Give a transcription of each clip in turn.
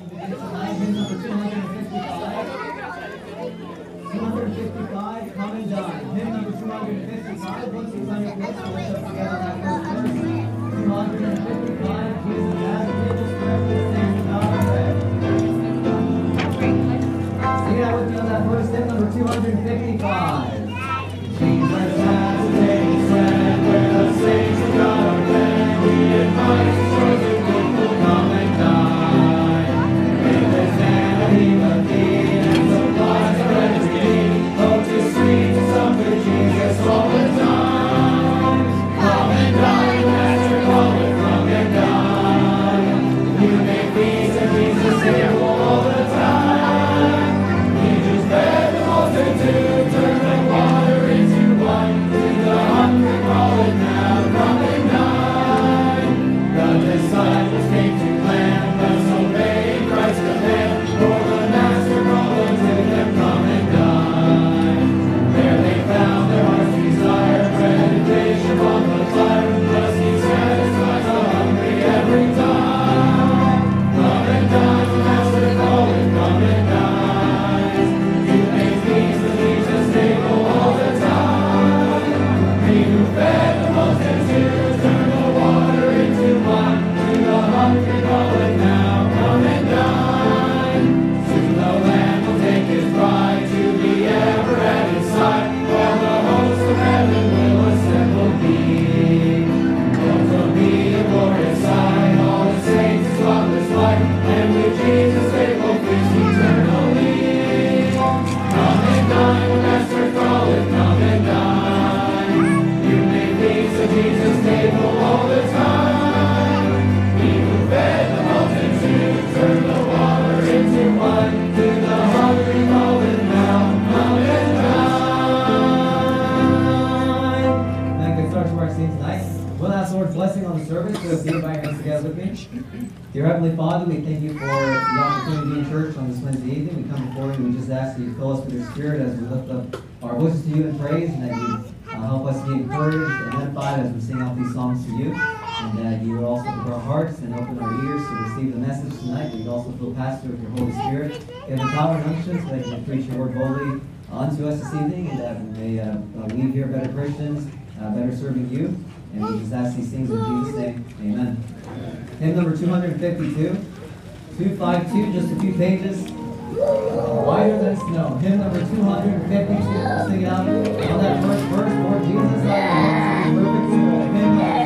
begin tonight. Hymn number 255. 255, Come and Dine. Hymn number 255. Once it's on your list, let's up together that first verse. 255, Jesus has given us forever the saints of God are fed. Sing out with me on that verse, hymn number 255. Jesus has taken stand where the saints of God are fed. He invites chosen people, come and dine. With his hand he will feed and supplies for every need. Oh, 'tis sweet to suffer Jesus all the time. Come and dine, Master calleth, come and dine. You may feast at Jesus' table all the time. He just fed the multitude, turned the water into wine. To the hungry call it now, come and dine. The disciples came to plan, thus obeying Christ's command. For the Master called to them, come and dine. There they found their heart's desire, bread and fish upon the fire. Thus he satisfies the hungry every time. Come and dine, the Master calleth, come and dine. You may feast at Jesus' table all the time. He who fed the multitude, turned the water into wine. To the hungry calleth now, come and dine. Soon the Lamb will take his bride to be ever at his side. While the hosts of heaven will assemble be. Those will be a glorious sight, all the saints in spotless light. And with Jesus they will feast eternally. Come and dine, the Master calleth, come and dine. You may feast at Jesus' table all the time. He who fed the multitude, turned the water into wine. To the hungry calleth now, come and dine. That good start to our scene tonight. We'll ask the Lord's blessing on the service. So if you invite us together with me. Dear Heavenly Father, we thank you for the opportunity to be in church on this Wednesday evening. We come before you and we just ask that you fill us with your Spirit as we lift up our voices to you in praise, and that you help us be encouraged and edified as we sing out these songs to you, and that you would also open our hearts and open our ears to receive the message tonight. You'd also fill Pastor with your Holy Spirit. Give him power and unction so that he can preach your word boldly unto us this evening, and that we may leave here better Christians, better serving you. And we just ask these things in Jesus' name. Amen. Hymn number 252. 252, just a few pages. Whiter than snow. Hymn number 252. We'll sing it out on that first verse. Lord Jesus, I am perfectly whole. Hymn number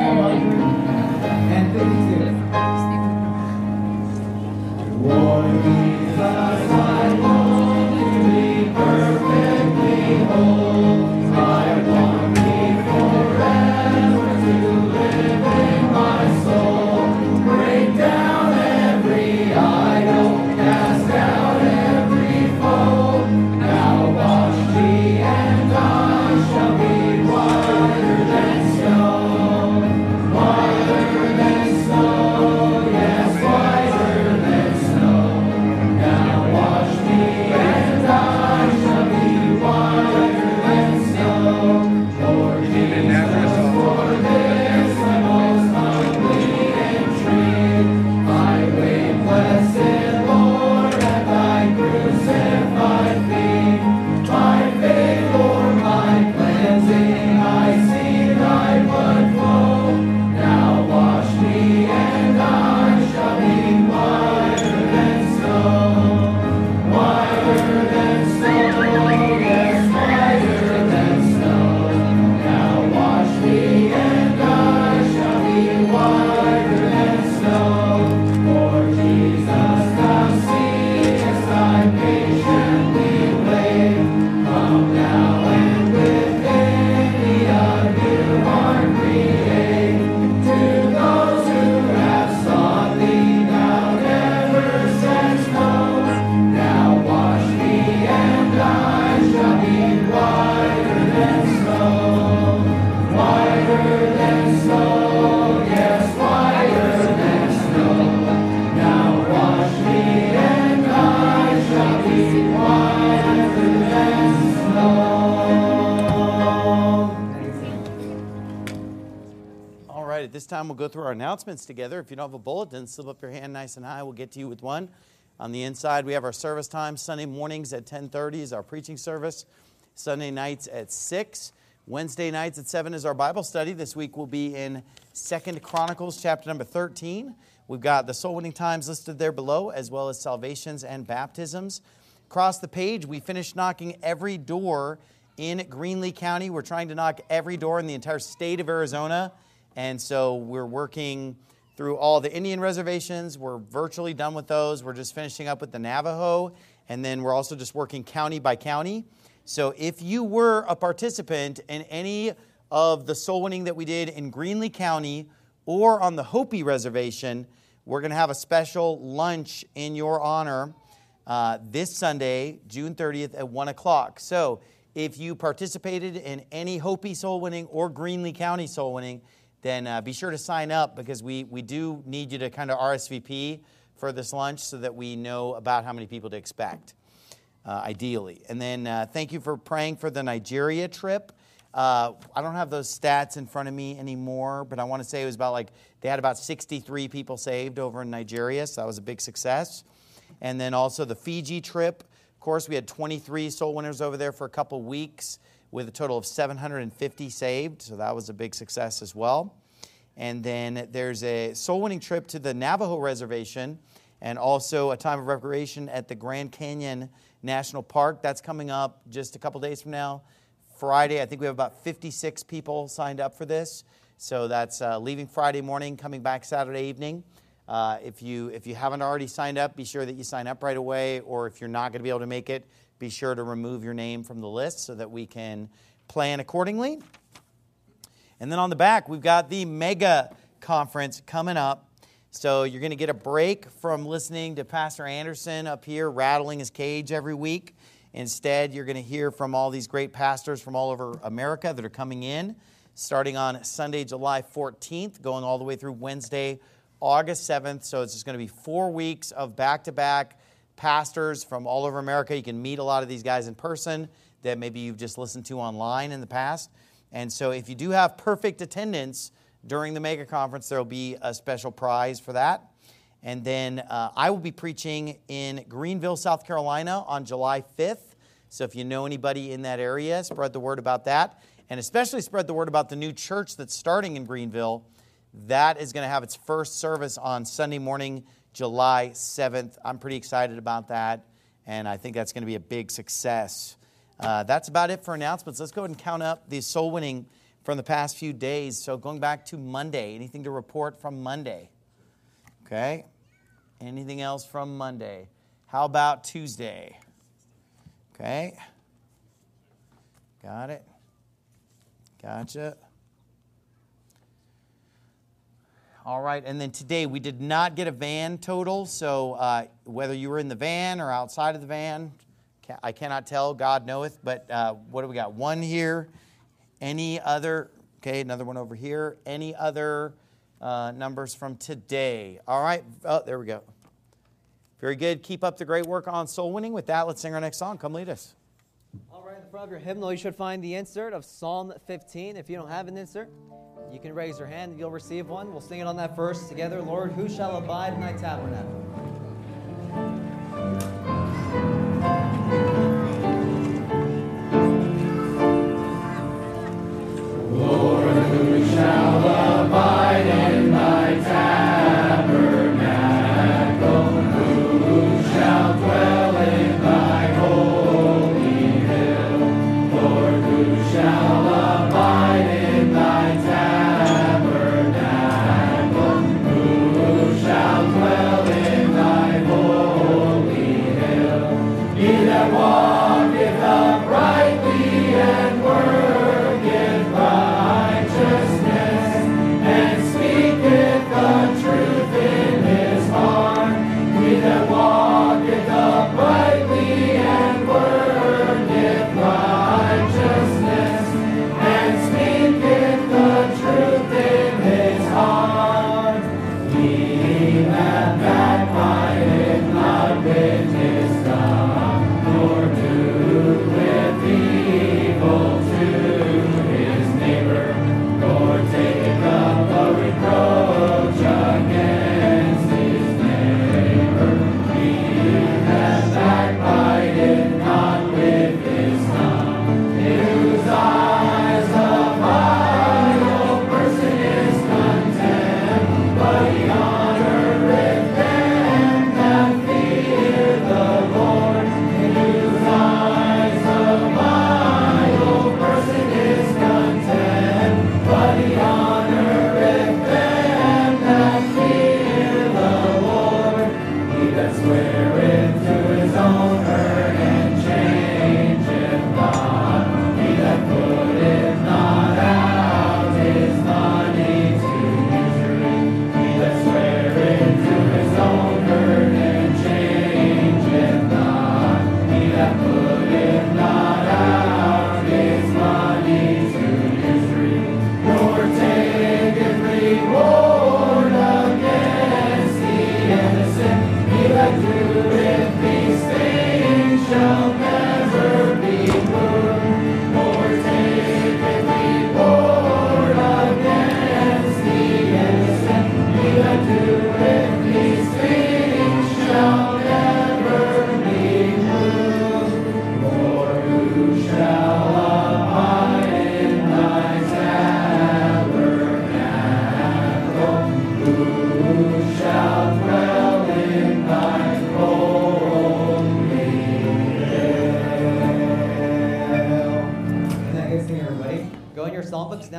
252. Lord Jesus, I want to be perfectly whole. I want thee forever to live in my soul. Break down every idol, cast out every foe. Now wash me and I shall be whiter than snow. Whiter than snow, yes, whiter than snow. Now wash me and I shall be whiter than snow. Lord Jesus, for this I most humbly entreat. I wait, blessed Lord, at thy crucified feet. My faith for my cleansing, I see thy blood flow. Now wash me and I shall be whiter than snow. Whiter than snow, yes, whiter than snow. Now wash me and I shall be whiter than snow. For Jesus, thou seest, I patiently wait. Come now and within me a new heart create. To those who have sought thee, thou never saidst no. Now wash me and I shall be whiter than snow. Whiter than snow, yes, whiter than snow. Now wash me and I shall be whiter than snow. All right, at this time we'll go through our announcements together. If you don't have a bulletin, slip up your hand nice and high. We'll get to you with one. On the inside, we have our service time. Sunday mornings at 10:30 is our preaching service. Sunday nights at 6. Wednesday nights at 7 is our Bible study. This week we'll be in 2 Chronicles chapter number 13. We've got the soul winning times listed there below, as well as salvations and baptisms. Across the page, we finished knocking every door in Greenlee County. We're trying to knock every door in the entire state of Arizona. And so we're working through all the Indian reservations. We're virtually done with those. We're just finishing up with the Navajo. And then we're also just working county by county. So if you were a participant in any of the soul winning that we did in Greenlee County or on the Hopi Reservation, we're going to have a special lunch in your honor this Sunday, June 30th at 1 o'clock. So if you participated in any Hopi soul winning or Greenlee County soul winning, then be sure to sign up, because we do need you to kind of RSVP for this lunch so that we know about how many people to expect. Ideally. And then thank you for praying for the Nigeria trip. I don't have those stats in front of me anymore, but I want to say it was they had about 63 people saved over in Nigeria, so that was a big success. And then also the Fiji trip. Of course, we had 23 soul winners over there for a couple weeks with a total of 750 saved, so that was a big success as well. And then there's a soul winning trip to the Navajo Reservation, and also a time of recreation at the Grand Canyon National Park. That's coming up just a couple days from now. Friday, I think we have about 56 people signed up for this. So that's leaving Friday morning, coming back Saturday evening. If you haven't already signed up, be sure that you sign up right away. Or if you're not going to be able to make it, be sure to remove your name from the list so that we can plan accordingly. And then on the back, we've got the Mega Conference coming up. So you're going to get a break from listening to Pastor Anderson up here rattling his cage every week. Instead, you're going to hear from all these great pastors from all over America that are coming in, starting on Sunday, July 14th, going all the way through Wednesday, August 7th. So it's just going to be 4 weeks of back-to-back pastors from all over America. You can meet a lot of these guys in person that maybe you've just listened to online in the past. And so if you do have perfect attendance during the Mega Conference, there will be a special prize for that. And then I will be preaching in Greenville, South Carolina on July 5th. So if you know anybody in that area, spread the word about that. And especially spread the word about the new church that's starting in Greenville. That is going to have its first service on Sunday morning, July 7th. I'm pretty excited about that, and I think that's going to be a big success. That's about it for announcements. Let's go ahead and count up the soul winning from the past few days. So going back to Monday, anything to report from Monday? Okay. Anything else from Monday? How about Tuesday? Okay. Got it. Gotcha. All right, and then today we did not get a van total, so whether you were in the van or outside of the van, I cannot tell, God knoweth, but what do we got? One here. Any other, okay, another one over here. Any other numbers from today? All right, oh, there we go. Very good. Keep up the great work on soul winning. With that, let's sing our next song. Come lead us. All right, in front of your hymnal, you should find the insert of Psalm 15. If you don't have an insert, you can raise your hand and you'll receive one. We'll sing it on that verse together. Lord, who shall abide in thy tabernacle? Lord, who shall abide in thy tabernacle? Who shall dwell in thy holy hill? Lord, who shall abide in thy tabernacle? Who shall dwell in thy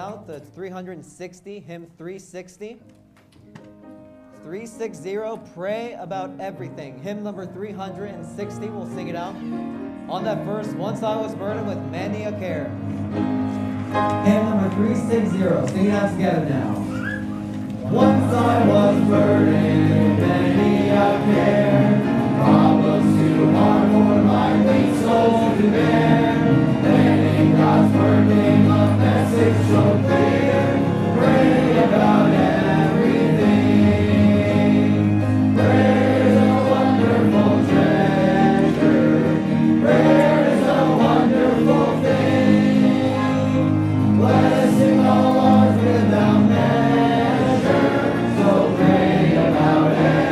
out the 360, hymn 360. 360, Pray About Everything. Hymn number 360, we'll sing it out. On that verse, once I was burdened with many a care. Hymn number 360, sing it out together now. Once I was burdened with many a care, problems too hard for my weak soul to bear. Then in God's word came a message so clear, pray about everything. Prayer is a wonderful treasure. Prayer is a wonderful thing. Blessing all ours without measure. So pray about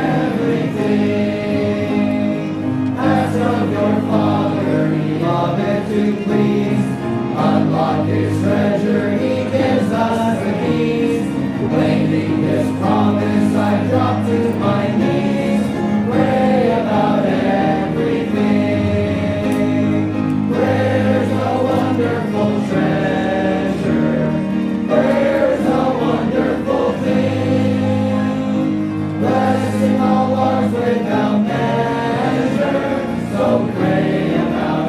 everything. Ask of your Father, beloved, to please unlock His treasure. He gives us the keys. Claiming His promise, I drop to my knees. Pray about everything. Prayer's a wonderful treasure. Prayer's a wonderful thing. Blessing all ours without measure. So pray about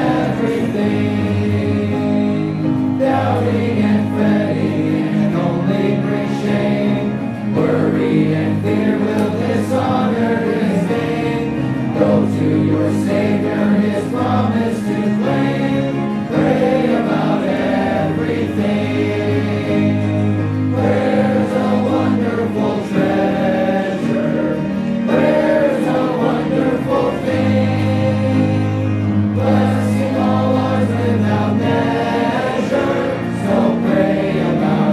everything. Doubting and fretting and only bring shame. Worry and fear will dishonor His name. Go to your Savior, His promise to claim. Pray about everything. Prayer's a wonderful treasure. Prayer's a wonderful thing. Blessing all ours without measure. So pray about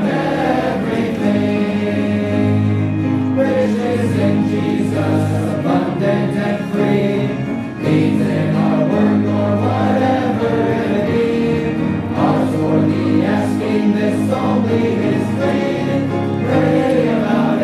everything. Riches in Jesus, abundant and free. Needs in our work or whatever it be. Ours for the asking, this only is free. Pray about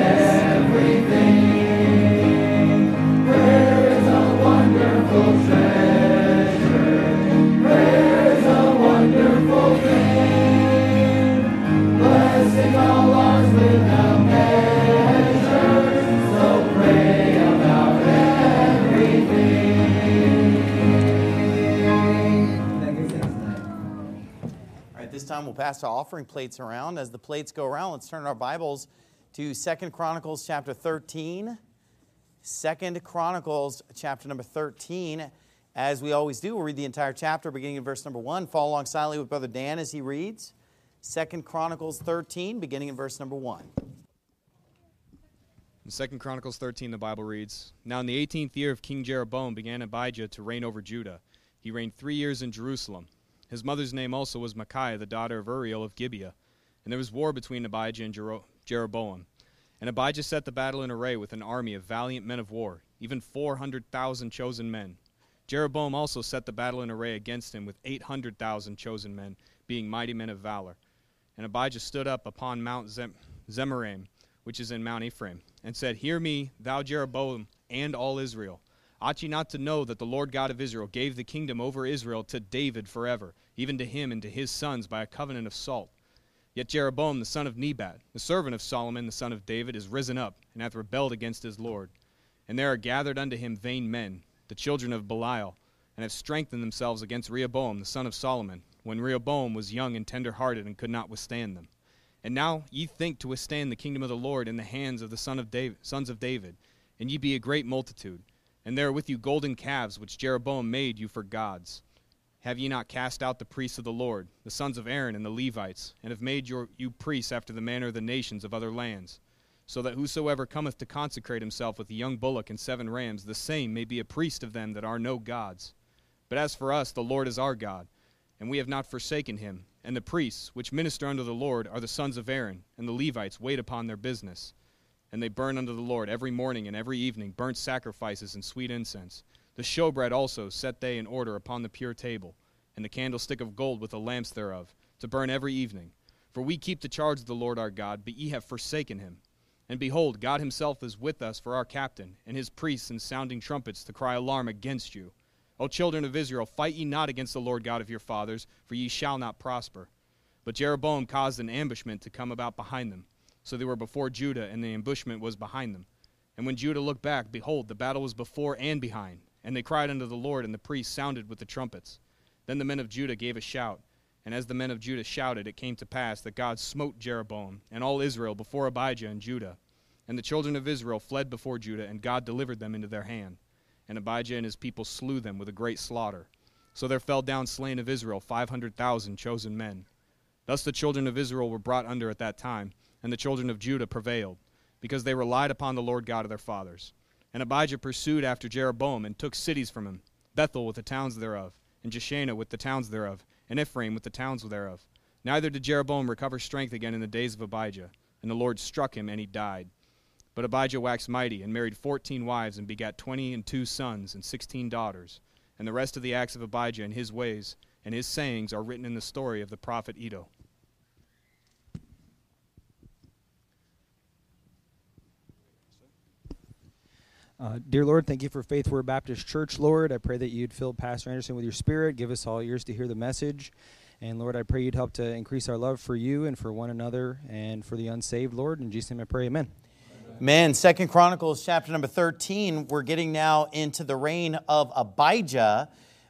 everything. Prayer is a wonderful treasure. Prayer is a wonderful thing. Blessing all ours without measure. So pray about everything. Thank you, saints, tonight. All right, this time we'll pass our offering plates around. As the plates go around, let's turn our Bibles to 2 Chronicles chapter 13. 2 Chronicles chapter number 13. As we always do, we'll read the entire chapter beginning in verse number 1. Follow along silently with Brother Dan as he reads. 2 Chronicles 13, beginning in verse number 1. In 2 Chronicles 13, the Bible reads, Now in the 18th year of King Jeroboam began Abijah to reign over Judah. He reigned 3 years in Jerusalem. His mother's name also was Micaiah, the daughter of Uriel of Gibeah. And there was war between Abijah and Jeroboam. And Abijah set the battle in array with an army of valiant men of war, even 400,000 chosen men. Jeroboam also set the battle in array against him with 800,000 chosen men, being mighty men of valor. And Abijah stood up upon Mount Zemaraim, which is in Mount Ephraim, and said, Hear me, thou Jeroboam, and all Israel. Ought ye not to know that the Lord God of Israel gave the kingdom over Israel to David forever, even to him and to his sons by a covenant of salt? Yet Jeroboam the son of Nebat, the servant of Solomon the son of David, is risen up, and hath rebelled against his Lord. And there are gathered unto him vain men, the children of Belial, and have strengthened themselves against Rehoboam the son of Solomon, when Rehoboam was young and tender-hearted, and could not withstand them. And now ye think to withstand the kingdom of the Lord in the hands of the sons of David, and ye be a great multitude. And there are with you golden calves, which Jeroboam made you for gods. Have ye not cast out the priests of the Lord, the sons of Aaron and the Levites, and have made you priests after the manner of the nations of other lands? So that whosoever cometh to consecrate himself with a young bullock and 7 rams, the same may be a priest of them that are no gods. But as for us, the Lord is our God, and we have not forsaken him. And the priests, which minister unto the Lord, are the sons of Aaron, and the Levites wait upon their business. And they burn unto the Lord every morning and every evening burnt sacrifices and sweet incense. The showbread also set they in order upon the pure table, and the candlestick of gold with the lamps thereof, to burn every evening. For we keep the charge of the Lord our God, but ye have forsaken him. And behold, God himself is with us for our captain, and his priests in sounding trumpets to cry alarm against you. O children of Israel, fight ye not against the Lord God of your fathers, for ye shall not prosper. But Jeroboam caused an ambushment to come about behind them. So they were before Judah, and the ambushment was behind them. And when Judah looked back, behold, the battle was before and behind. And they cried unto the Lord, and the priests sounded with the trumpets. Then the men of Judah gave a shout. And as the men of Judah shouted, it came to pass that God smote Jeroboam and all Israel before Abijah and Judah. And the children of Israel fled before Judah, and God delivered them into their hand. And Abijah and his people slew them with a great slaughter. So there fell down slain of Israel 500,000 chosen men. Thus the children of Israel were brought under at that time, and the children of Judah prevailed, because they relied upon the Lord God of their fathers. And Abijah pursued after Jeroboam, and took cities from him, Bethel with the towns thereof, and Jeshanah with the towns thereof, and Ephraim with the towns thereof. Neither did Jeroboam recover strength again in the days of Abijah, and the Lord struck him, and he died. But Abijah waxed mighty, and married 14 wives, and begat 22 sons, and 16 daughters. And the rest of the acts of Abijah and his ways and his sayings are written in the story of the prophet Iddo. Dear Lord, thank you for Faith Word Baptist Church, Lord. I pray that you'd fill Pastor Anderson with your spirit, give us all ears to hear the message. And Lord, I pray you'd help to increase our love for you and for one another and for the unsaved, Lord. In Jesus' name I pray, amen. Man, 2 Chronicles chapter number 13, we're getting now into the reign of Abijah.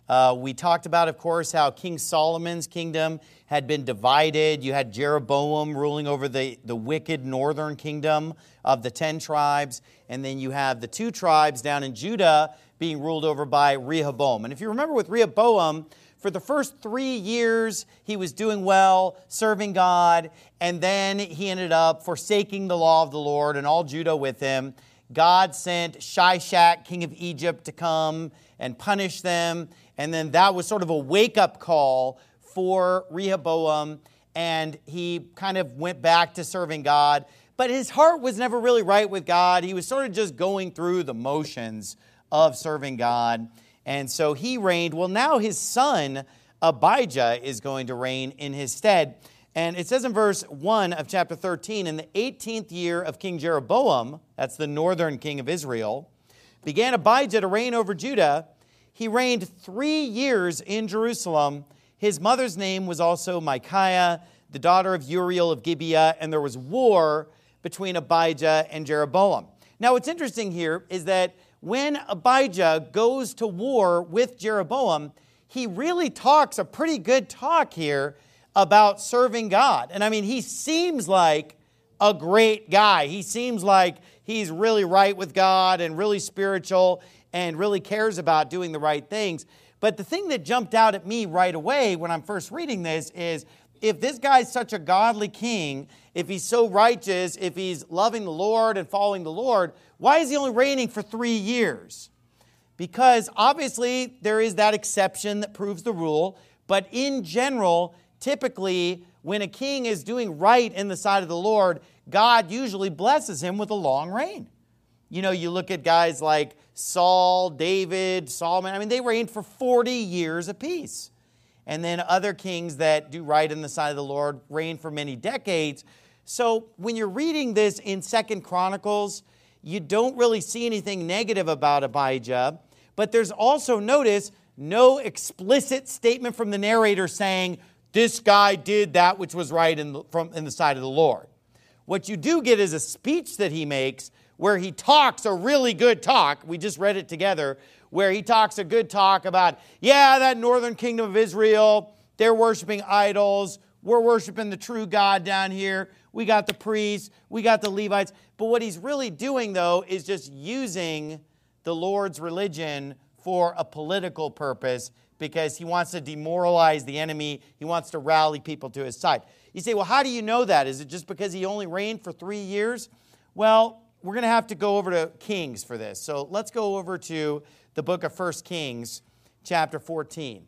We talked about, of course, how King Solomon's kingdom had been divided. You had Jeroboam ruling over the wicked northern kingdom of the 10 tribes. And then you have the 2 tribes down in Judah being ruled over by Rehoboam. And if you remember with Rehoboam, for the first 3 years, he was doing well, serving God, and then he ended up forsaking the law of the Lord and all Judah with him. God sent Shishak, king of Egypt, to come and punish them, and then that was sort of a wake-up call for Rehoboam, and he kind of went back to serving God. But his heart was never really right with God. He was sort of just going through the motions of serving God. And so he reigned. Well, now his son, Abijah, is going to reign in his stead. And it says in verse 1 of chapter 13, in the 18th year of King Jeroboam, that's the northern king of Israel, began Abijah to reign over Judah. He reigned 3 years in Jerusalem. His mother's name was also Micaiah, the daughter of Uriel of Gibeah, and there was war between Abijah and Jeroboam. Now, what's interesting here is that when Abijah goes to war with Jeroboam, he really talks a pretty good talk here about serving God. And I mean, he seems like a great guy. He seems like he's really right with God and really spiritual and really cares about doing the right things. But the thing that jumped out at me right away when I'm first reading this is, if this guy's such a godly king, if he's so righteous, if he's loving the Lord and following the Lord, why is he only reigning for 3 years? Because obviously there is that exception that proves the rule, but in general, typically when a king is doing right in the sight of the Lord, God usually blesses him with a long reign. You know, you look at guys like Saul, David, Solomon. I mean, they reigned for 40 years apiece. And then other kings that do right in the sight of the Lord reign for many decades. So when you're reading this in 2 Chronicles, you don't really see anything negative about Abijah. But there's also, notice, no explicit statement from the narrator saying, this guy did that which was right in the sight of the Lord. What you do get is a speech that he makes where he talks a really good talk. We just read it together, where he talks a good talk about, yeah, that northern kingdom of Israel, they're worshiping idols. We're worshiping the true God down here. We got the priests. We got the Levites. But what he's really doing, though, is just using the Lord's religion for a political purpose because he wants to demoralize the enemy. He wants to rally people to his side. You say, well, how do you know that? Is it just because he only reigned for 3 years? Well, we're going to have to go over to Kings for this. So let's go over to the book of 1 Kings, chapter 14.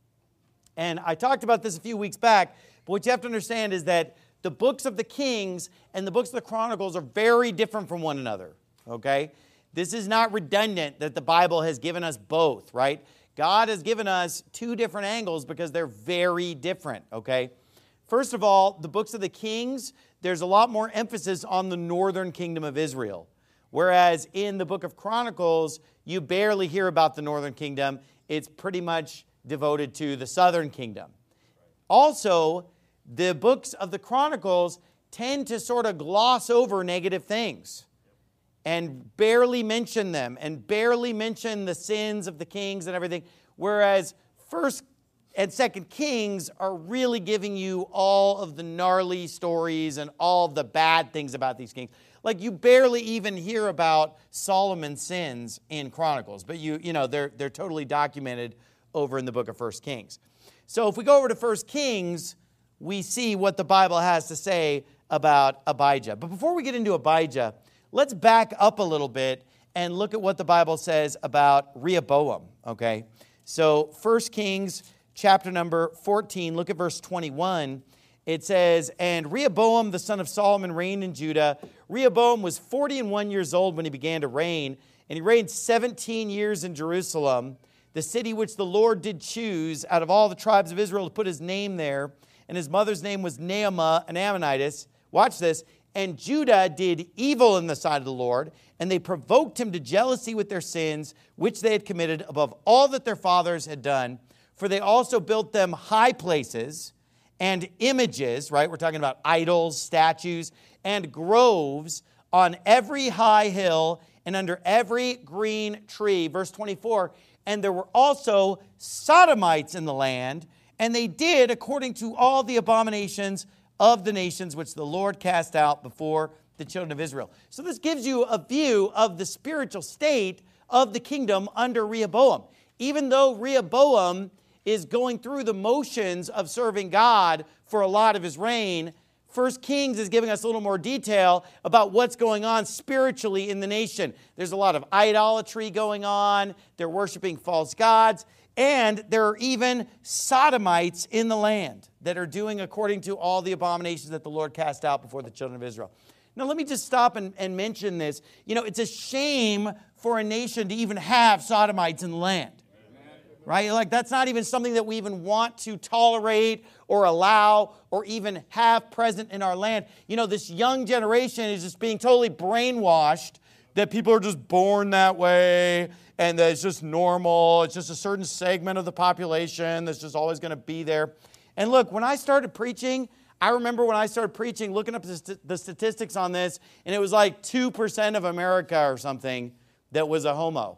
And I talked about this a few weeks back, but what you have to understand is that the books of the Kings and the books of the Chronicles are very different from one another, okay? This is not redundant that the Bible has given us both, right? God has given us 2 different angles because they're very different, okay? First of all, the books of the Kings, there's a lot more emphasis on the northern kingdom of Israel. Whereas in the book of Chronicles, you barely hear about the northern kingdom. It's pretty much devoted to the southern kingdom. Also, the books of the Chronicles tend to sort of gloss over negative things and barely mention them and barely mention the sins of the kings and everything, whereas 1st and 2nd Kings are really giving you all of the gnarly stories and all of the bad things about these kings. Like, you barely even hear about Solomon's sins in Chronicles, but you know they're totally documented over in the book of 1st Kings. So if we go over to 1st Kings, we see what the Bible has to say about Abijah. But before we get into Abijah, let's back up a little bit and look at what the Bible says about Rehoboam, okay? So 1 Kings chapter number 14, look at verse 21. It says, "And Rehoboam the son of Solomon reigned in Judah. Rehoboam was 41 years old when he began to reign, and he reigned 17 years in Jerusalem, the city which the Lord did choose out of all the tribes of Israel to put his name there. And his mother's name was Naamah, an Ammonitess." Watch this. "And Judah did evil in the sight of the Lord, and they provoked him to jealousy with their sins, which they had committed above all that their fathers had done. For they also built them high places and images," right? We're talking about idols, statues, "and groves on every high hill and under every green tree." Verse 24, "And there were also Sodomites in the land, and they did according to all the abominations of the nations which the Lord cast out before the children of Israel." So this gives you a view of the spiritual state of the kingdom under Rehoboam. Even though Rehoboam is going through the motions of serving God for a lot of his reign, 1 Kings is giving us a little more detail about what's going on spiritually in the nation. There's a lot of idolatry going on. They're worshiping false gods. And there are even Sodomites in the land that are doing according to all the abominations that the Lord cast out before the children of Israel. Now, let me just stop and mention this. You know, it's a shame for a nation to even have Sodomites in the land. Right? Like, that's not even something that we even want to tolerate or allow or even have present in our land. You know, this young generation is just being totally brainwashed that people are just born that way and that it's just normal. It's just a certain segment of the population that's just always going to be there. And look, when I started preaching, I remember when I started preaching, looking up the statistics on this, and it was like 2% of America or something that was a homo.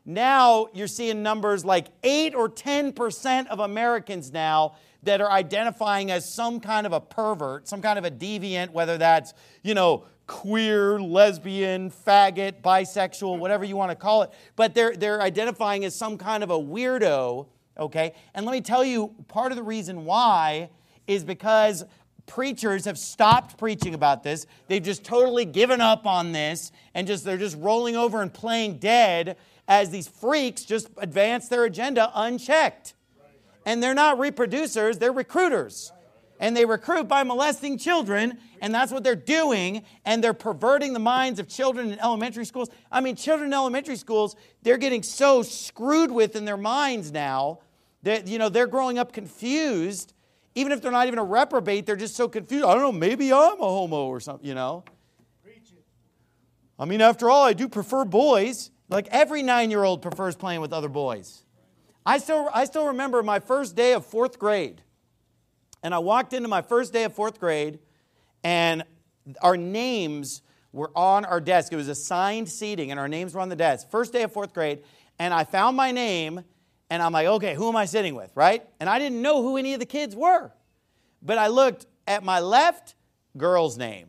Now you're seeing numbers like 8 or 10% of Americans now that are identifying as some kind of a pervert, some kind of a deviant, whether that's, you know, queer, lesbian, faggot, bisexual, whatever you want to call it. But they're identifying as some kind of a weirdo, okay? And let me tell you, part of the reason why is because preachers have stopped preaching about this. They've just totally given up on this, and they're just rolling over and playing dead as these freaks just advance their agenda unchecked. And they're not reproducers, they're recruiters. And they recruit by molesting children, and that's what they're doing, and they're perverting the minds of children in elementary schools. I mean, children in elementary schools, they're getting so screwed with in their minds now that, you know, they're growing up confused. Even if they're not even a reprobate, they're just so confused. I don't know, maybe I'm a homo or something, you know. I mean, after all, I do prefer boys. Like, every 9-year-old prefers playing with other boys. I still remember my first day of 4th grade. And I walked into my first day of 4th grade, and our names were on our desk. It was assigned seating, and our names were on the desk. First day of 4th grade, and I found my name, and I'm like, okay, who am I sitting with, right? And I didn't know who any of the kids were. But I looked at my left, girl's name.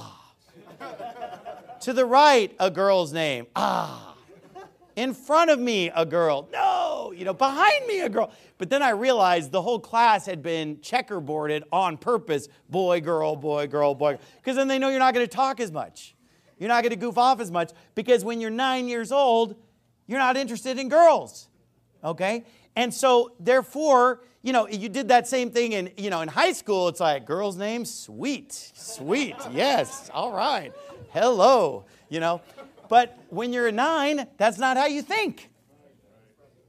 To the right, a girl's name. In front of me, a girl. No, you know, behind me, a girl. But then I realized the whole class had been checkerboarded on purpose. Boy, girl, boy, girl, boy. Because then they know you're not going to talk as much. You're not going to goof off as much. Because when you're 9 years old, you're not interested in girls. Okay? And so, therefore, you know, you did that same thing in, you know, in high school. It's like, girl's name, sweet, sweet. Yes, all right. Hello, you know. But when you're 9, that's not how you think.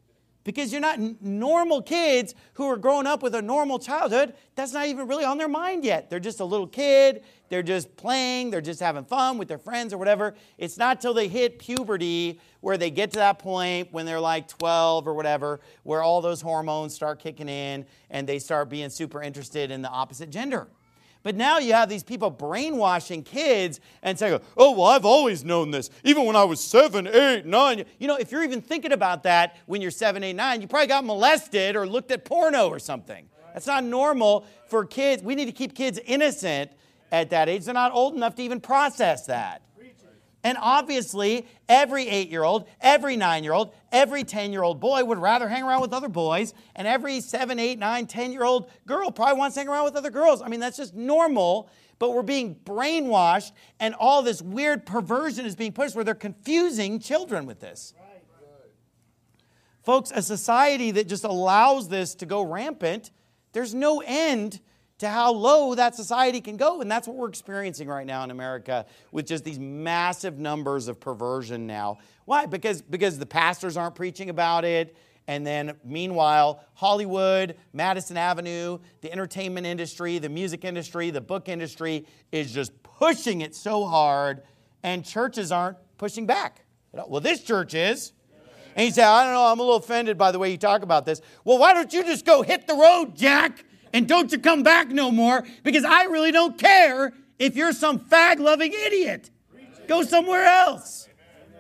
Because you're not normal kids who are growing up with a normal childhood. That's not even really on their mind yet. They're just a little kid. They're just playing. They're just having fun with their friends or whatever. It's not till they hit puberty where they get to that point when they're like 12 or whatever, where all those hormones start kicking in and they start being super interested in the opposite gender. But now you have these people brainwashing kids and saying, oh, well, I've always known this, even when I was 7, 8, 9. You know, if you're even thinking about that when you're 7, 8, 9, you probably got molested or looked at porno or something. That's not normal for kids. We need to keep kids innocent at that age. They're not old enough to even process that. And obviously, every 8-year-old, every 9-year-old, every 10-year-old boy would rather hang around with other boys, and every 7, 8, 9, 10-year-old girl probably wants to hang around with other girls. I mean, that's just normal, but we're being brainwashed, and all this weird perversion is being pushed where they're confusing children with this. Folks, a society that just allows this to go rampant, there's no end to how low that society can go. And that's what we're experiencing right now in America with just these massive numbers of perversion now. Why? Because the pastors aren't preaching about it. And then meanwhile, Hollywood, Madison Avenue, the entertainment industry, the music industry, the book industry is just pushing it so hard. And churches aren't pushing back. Well, this church is. And you say, I don't know, I'm a little offended by the way you talk about this. Well, why don't you just go hit the road, Jack? And don't you come back no more, because I really don't care if you're some fag-loving idiot. Go somewhere else.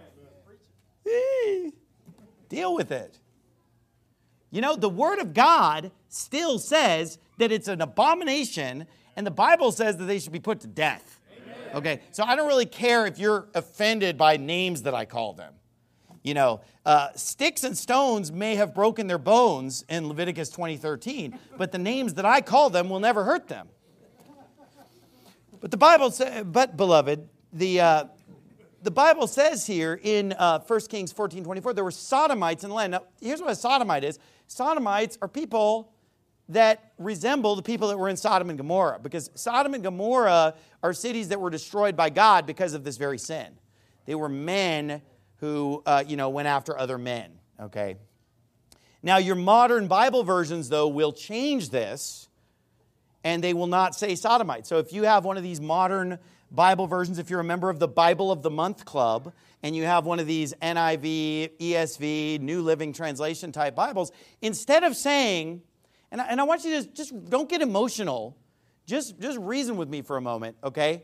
Deal with it. You know, the Word of God still says that it's an abomination, and the Bible says that they should be put to death. Okay, so I don't really care if you're offended by names that I call them. You know, sticks and stones may have broken their bones in Leviticus 20:13, but the names that I call them will never hurt them. But the Bible says, beloved, the Bible says here in 1 Kings 14:24, there were sodomites in the land. Now, here's what a sodomite is. Sodomites are people that resemble the people that were in Sodom and Gomorrah, because Sodom and Gomorrah are cities that were destroyed by God because of this very sin. They were men who, went after other men, okay? Now, your modern Bible versions, though, will change this, and they will not say sodomite. So if you have one of these modern Bible versions, if you're a member of the Bible of the Month Club, and you have one of these NIV, ESV, New Living Translation type Bibles, instead of saying, and I want you to just don't get emotional, just reason with me for a moment, okay?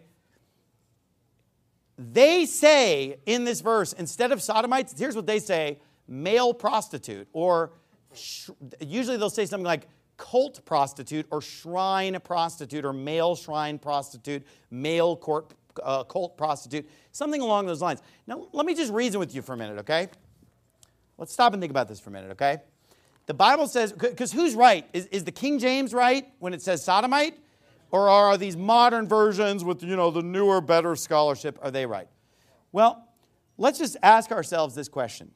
They say in this verse, instead of sodomites, here's what they say, male prostitute, or usually they'll say something like cult prostitute or shrine prostitute or male shrine prostitute, male cult prostitute, something along those lines. Now, let me just reason with you for a minute, okay? Let's stop and think about this for a minute, okay? The Bible says, because who's right? Is the King James right when it says sodomite? Or are these modern versions with, the newer, better scholarship, are they right? Well, let's just ask ourselves this question.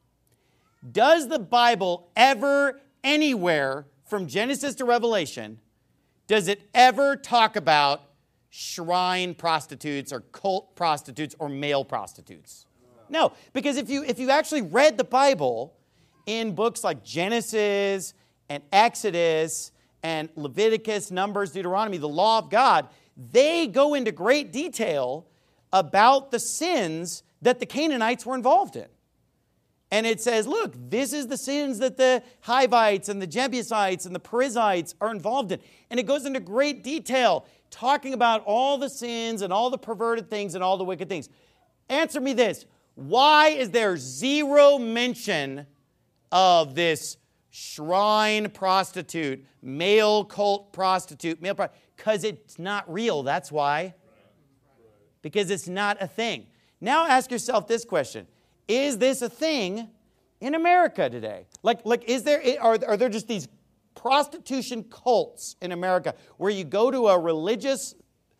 Does the Bible ever, anywhere, from Genesis to Revelation, does it ever talk about shrine prostitutes or cult prostitutes or male prostitutes? No, because if you actually read the Bible in books like Genesis and Exodus and Leviticus, Numbers, Deuteronomy, the law of God, they go into great detail about the sins that the Canaanites were involved in. And it says, look, this is the sins that the Hivites and the Jebusites and the Perizzites are involved in. And it goes into great detail, talking about all the sins and all the perverted things and all the wicked things. Answer me this. Why is there zero mention of this shrine prostitute, male cult prostitute, because it's not real, that's why. Because it's not a thing. Now ask yourself this question. Is this a thing in America today? Like are there just these prostitution cults in America where you go to a religious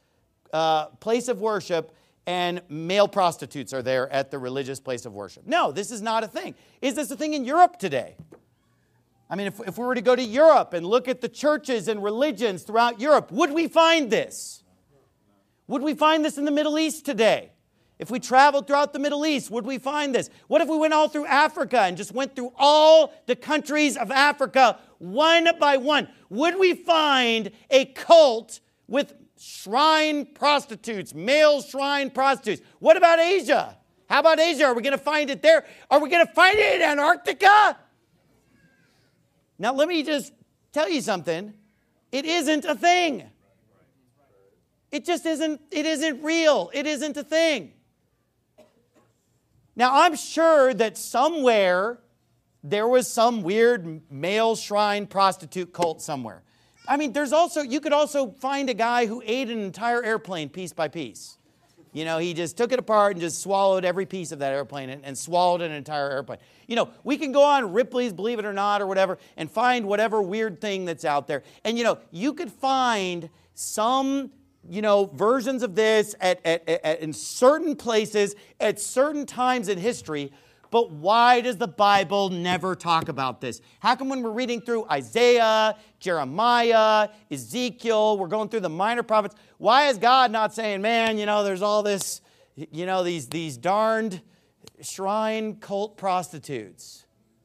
place of worship and male prostitutes are there at the religious place of worship? No, this is not a thing. Is this a thing in Europe today? I mean, if we were to go to Europe and look at the churches and religions throughout Europe, would we find this? Would we find this in the Middle East today? If we traveled throughout the Middle East, would we find this? What if we went all through Africa and just went through all the countries of Africa one by one? Would we find a cult with shrine prostitutes, male shrine prostitutes? What about Asia? How about Asia? Are we going to find it there? Are we going to find it in Antarctica? Now, let me just tell you something. It isn't a thing. It just isn't. It isn't real. It isn't a thing. Now, I'm sure that somewhere there was some weird male shrine prostitute cult somewhere. I mean, you could also find a guy who ate an entire airplane piece by piece. You know, he just took it apart and just swallowed every piece of that airplane and swallowed an entire airplane. You know, we can go on Ripley's Believe It or Not or whatever and find whatever weird thing that's out there. And, you know, you could find some, you know, versions of this in certain places at certain times in history. But why does the Bible never talk about this? How come when we're reading through Isaiah, Jeremiah, Ezekiel, we're going through the minor prophets, why is God not saying, man, you know, there's all this, you know, these darned shrine cult prostitutes?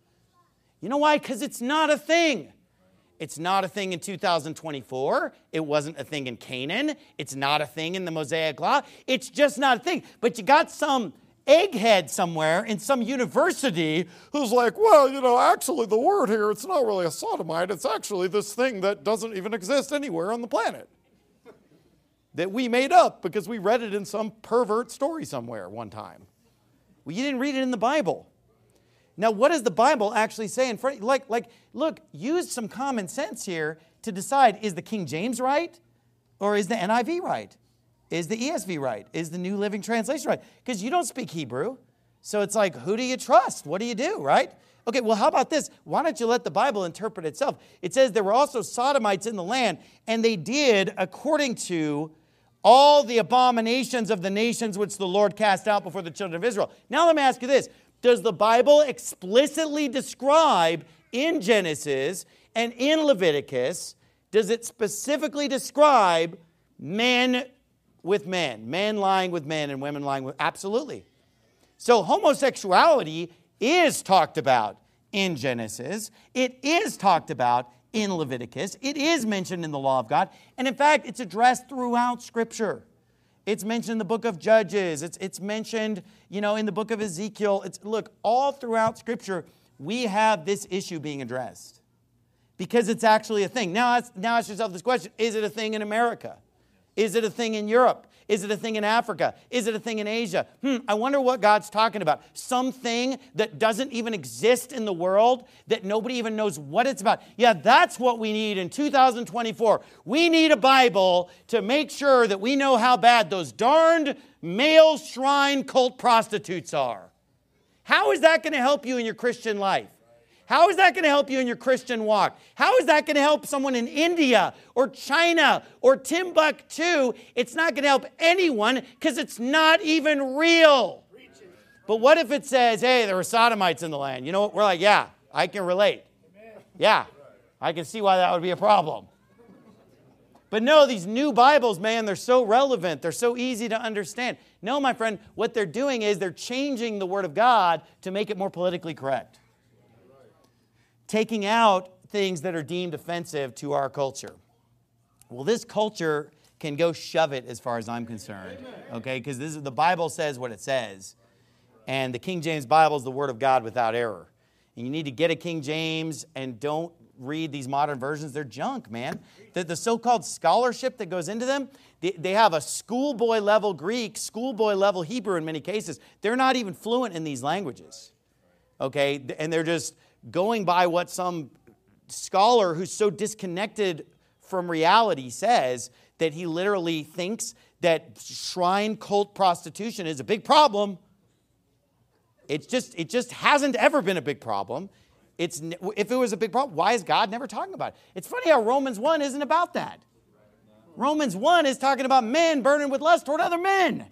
You know why? Because it's not a thing. It's not a thing in 2024. It wasn't a thing in Canaan. It's not a thing in the Mosaic Law. It's just not a thing. But you got some egghead somewhere in some university who's like, well, you know, actually the word here, it's not really a sodomite. It's actually this thing that doesn't even exist anywhere on the planet that we made up because we read it in some pervert story somewhere one time. Well, you didn't read it in the Bible. Now, what does the Bible actually say in front? Look, use some common sense here to decide, is the King James right or is the NIV right? Is the ESV right? Is the New Living Translation right? Because you don't speak Hebrew. So it's like, who do you trust? What do you do, right? Okay, well, how about this? Why don't you let the Bible interpret itself? It says there were also sodomites in the land, and they did according to all the abominations of the nations which the Lord cast out before the children of Israel. Now let me ask you this. Does the Bible explicitly describe in Genesis and in Leviticus, does it specifically describe men with men lying with men and women lying with? Absolutely. So homosexuality is talked about in Genesis. It is talked about in Leviticus. It is mentioned in the law of God. And in fact, it's addressed throughout Scripture. It's mentioned in the book of Judges. It's mentioned, you know, in the book of Ezekiel. Look, all throughout Scripture, we have this issue being addressed because it's actually a thing. Now ask yourself this question. Is it a thing in America? Is it a thing in Europe? Is it a thing in Africa? Is it a thing in Asia? I wonder what God's talking about. Something that doesn't even exist in the world, that nobody even knows what it's about. Yeah, that's what we need in 2024. We need a Bible to make sure that we know how bad those darned male shrine cult prostitutes are. How is that going to help you in your Christian life? How is that going to help you in your Christian walk? How is that going to help someone in India or China or Timbuktu? It's not going to help anyone because it's not even real. But what if it says, hey, there were sodomites in the land? You know what? We're like, yeah, I can relate. Yeah, I can see why that would be a problem. But no, these new Bibles, man, they're so relevant. They're so easy to understand. No, my friend, what they're doing is they're changing the Word of God to make it more politically correct. Taking out things that are deemed offensive to our culture. Well, this culture can go shove it as far as I'm concerned. Okay, because the Bible says what it says. And the King James Bible is the Word of God without error. And you need to get a King James and don't read these modern versions. They're junk, man. The so-called scholarship that goes into them, they have a schoolboy level Greek, schoolboy level Hebrew in many cases. They're not even fluent in these languages. Okay, and they're just going by what some scholar who's so disconnected from reality says that he literally thinks that shrine cult prostitution is a big problem. It just hasn't ever been a big problem. If it was a big problem, why is God never talking about it? It's funny how Romans 1 isn't about that. Romans 1 is talking about men burning with lust toward other men.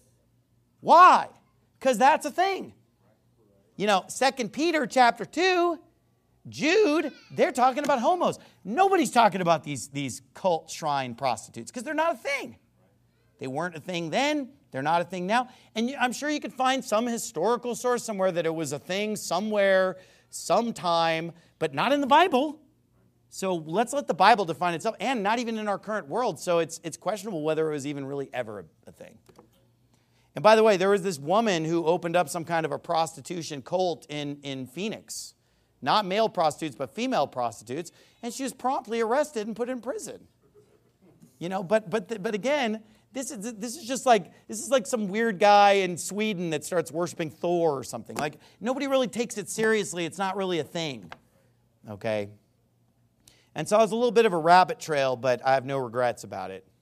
Why? Because that's a thing. You know, 2 Peter chapter 2, Jude, they're talking about homos. Nobody's talking about these cult shrine prostitutes because they're not a thing. They weren't a thing then, They're not a thing now. And I'm sure you could find some historical source somewhere that it was a thing somewhere, sometime, but not in the Bible. So let's let the Bible define itself, and not even in our current world. So it's questionable whether it was even really ever a thing. And by the way, there was this woman who opened up some kind of a prostitution cult in Phoenix. Not male prostitutes, but female prostitutes. And she was promptly arrested and put in prison. You know, but again, this is like some weird guy in Sweden that starts worshiping Thor or something. Like, nobody really takes it seriously. It's not really a thing. Okay? And so it was a little bit of a rabbit trail, but I have no regrets about it.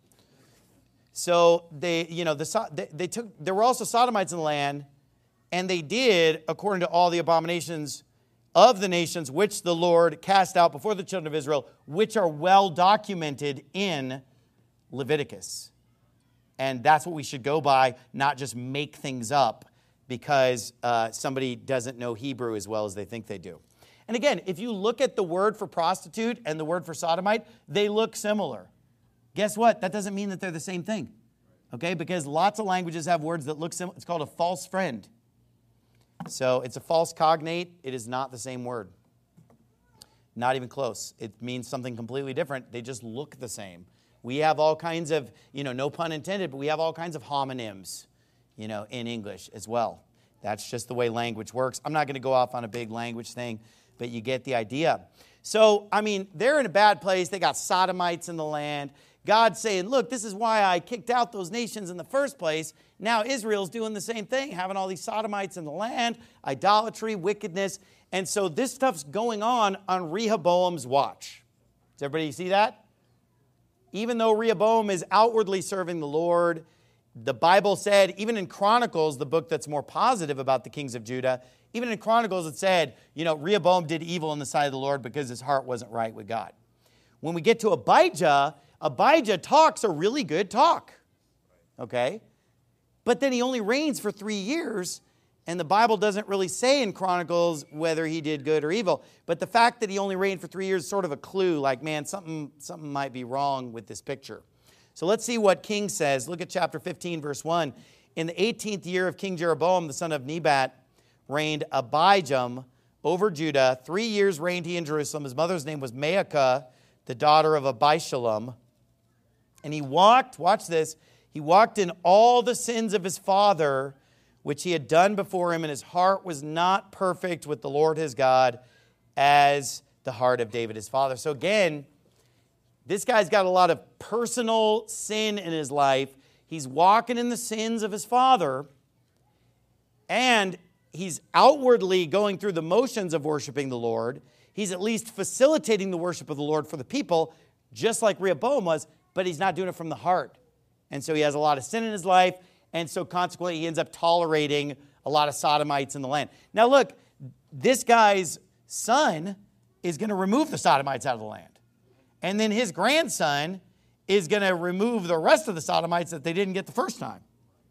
So there were also sodomites in the land, and they did according to all the abominations of the nations which the Lord cast out before the children of Israel, which are well documented in Leviticus. And that's what we should go by, not just make things up because somebody doesn't know Hebrew as well as they think they do. And again, if you look at the word for prostitute and the word for sodomite, they look similar. Guess what? That doesn't mean that they're the same thing. Okay? Because lots of languages have words that look similar. It's called a false friend. So it's a false cognate. It is not the same word. Not even close. It means something completely different. They just look the same. We have all kinds of, no pun intended, but we have all kinds of homonyms, in English as well. That's just the way language works. I'm not going to go off on a big language thing, but you get the idea. So, they're in a bad place. They got sodomites in the land. God's saying, look, this is why I kicked out those nations in the first place. Now Israel's doing the same thing, having all these sodomites in the land, idolatry, wickedness. And so this stuff's going on Rehoboam's watch. Does everybody see that? Even though Rehoboam is outwardly serving the Lord, the Bible said, even in Chronicles, the book that's more positive about the kings of Judah, even in Chronicles it said, Rehoboam did evil in the sight of the Lord because his heart wasn't right with God. When we get to Abijah talks a really good talk. Okay? But then he only reigns for 3 years, and the Bible doesn't really say in Chronicles whether he did good or evil. But the fact that he only reigned for 3 years is sort of a clue, like, man, something might be wrong with this picture. So let's see what King says. Look at chapter 15, verse 1. In the 18th year of King Jeroboam, the son of Nebat, reigned Abijam over Judah. 3 years reigned he in Jerusalem. His mother's name was Maacah, the daughter of Abishalom. And he walked, watch this, he walked in all the sins of his father, which he had done before him, and his heart was not perfect with the Lord his God, as the heart of David his father. So again, this guy's got a lot of personal sin in his life. He's walking in the sins of his father, and he's outwardly going through the motions of worshiping the Lord. He's at least facilitating the worship of the Lord for the people, just like Rehoboam was, but he's not doing it from the heart. And so he has a lot of sin in his life, and so consequently he ends up tolerating a lot of sodomites in the land. Now look, this guy's son is going to remove the sodomites out of the land. And then his grandson is going to remove the rest of the sodomites that they didn't get the first time.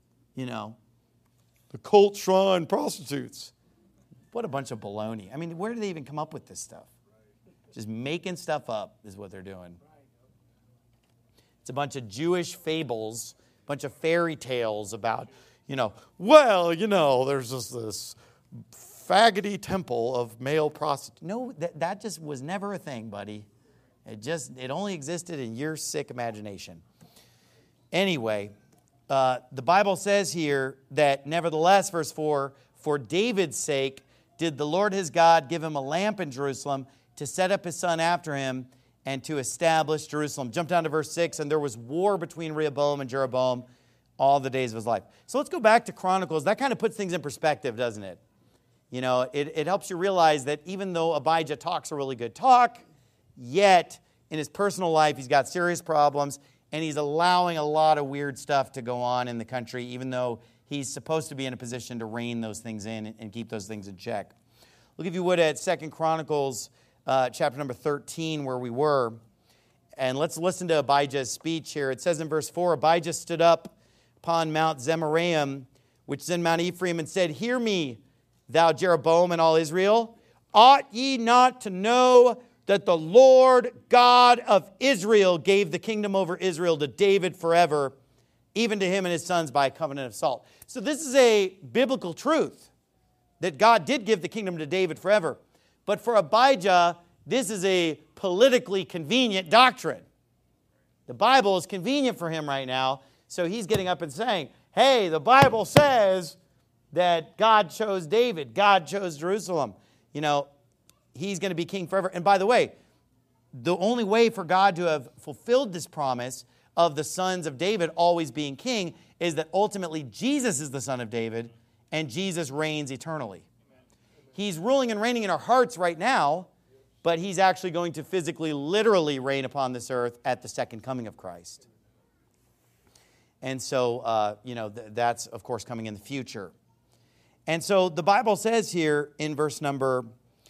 The cult shrine prostitutes. What a bunch of baloney. Where do they even come up with this stuff? Just making stuff up is what they're doing. It's a bunch of Jewish fables, a bunch of fairy tales about, there's just this faggoty temple of male prostitutes. No, that just was never a thing, buddy. It only existed in your sick imagination. Anyway, the Bible says here that nevertheless, verse 4, for David's sake did the Lord his God give him a lamp in Jerusalem to set up his son after him and to establish Jerusalem. Jump down to verse 6, and there was war between Rehoboam and Jeroboam all the days of his life. So let's go back to Chronicles. That kind of puts things in perspective, doesn't it? It helps you realize that even though Abijah talks a really good talk, yet in his personal life he's got serious problems, and he's allowing a lot of weird stuff to go on in the country, even though he's supposed to be in a position to rein those things in and keep those things in check. Look, if you would, at 2 Chronicles chapter number 13, where we were. And let's listen to Abijah's speech here. It says in verse 4, Abijah stood up upon Mount Zemaraim, which is in Mount Ephraim, and said, Hear me, thou Jeroboam and all Israel. Ought ye not to know that the Lord God of Israel gave the kingdom over Israel to David forever, even to him and his sons by a covenant of salt. So this is a biblical truth that God did give the kingdom to David forever. But for Abijah, this is a politically convenient doctrine. The Bible is convenient for him right now, so he's getting up and saying, hey, the Bible says that God chose David, God chose Jerusalem. You know, he's going to be king forever. And by the way, the only way for God to have fulfilled this promise of the sons of David always being king is that ultimately Jesus is the son of David and Jesus reigns eternally. He's ruling and reigning in our hearts right now, but he's actually going to physically, literally reign upon this earth at the second coming of Christ. And so, that's, of course, coming in the future. And so the Bible says here in verse number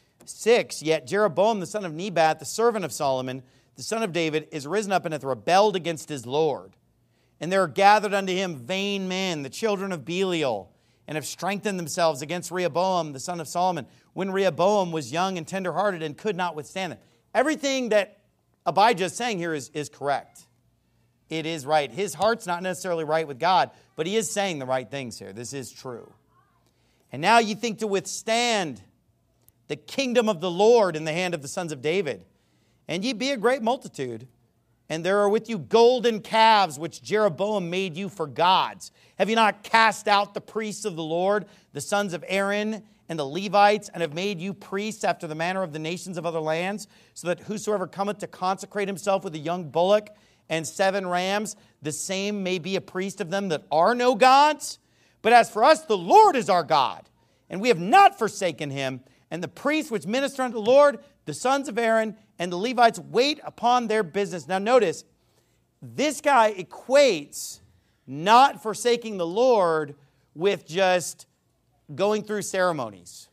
6, yet Jeroboam, the son of Nebat, the servant of Solomon, the son of David, is risen up and hath rebelled against his Lord. And there are gathered unto him vain men, the children of Belial, and have strengthened themselves against Rehoboam, the son of Solomon, when Rehoboam was young and tenderhearted and could not withstand them. Everything that Abijah is saying here is correct. It is right. His heart's not necessarily right with God, but he is saying the right things here. This is true. And now you think to withstand the kingdom of the Lord in the hand of the sons of David. And ye be a great multitude. And there are with you golden calves, which Jeroboam made you for gods. Have you not cast out the priests of the Lord, the sons of Aaron and the Levites, and have made you priests after the manner of the nations of other lands, so that whosoever cometh to consecrate himself with a young bullock and 7 rams, the same may be a priest of them that are no gods? But as for us, the Lord is our God, and we have not forsaken him. And the priests which minister unto the Lord, the sons of Aaron, and the Levites wait upon their business. Now notice, this guy equates not forsaking the Lord with just going through ceremonies.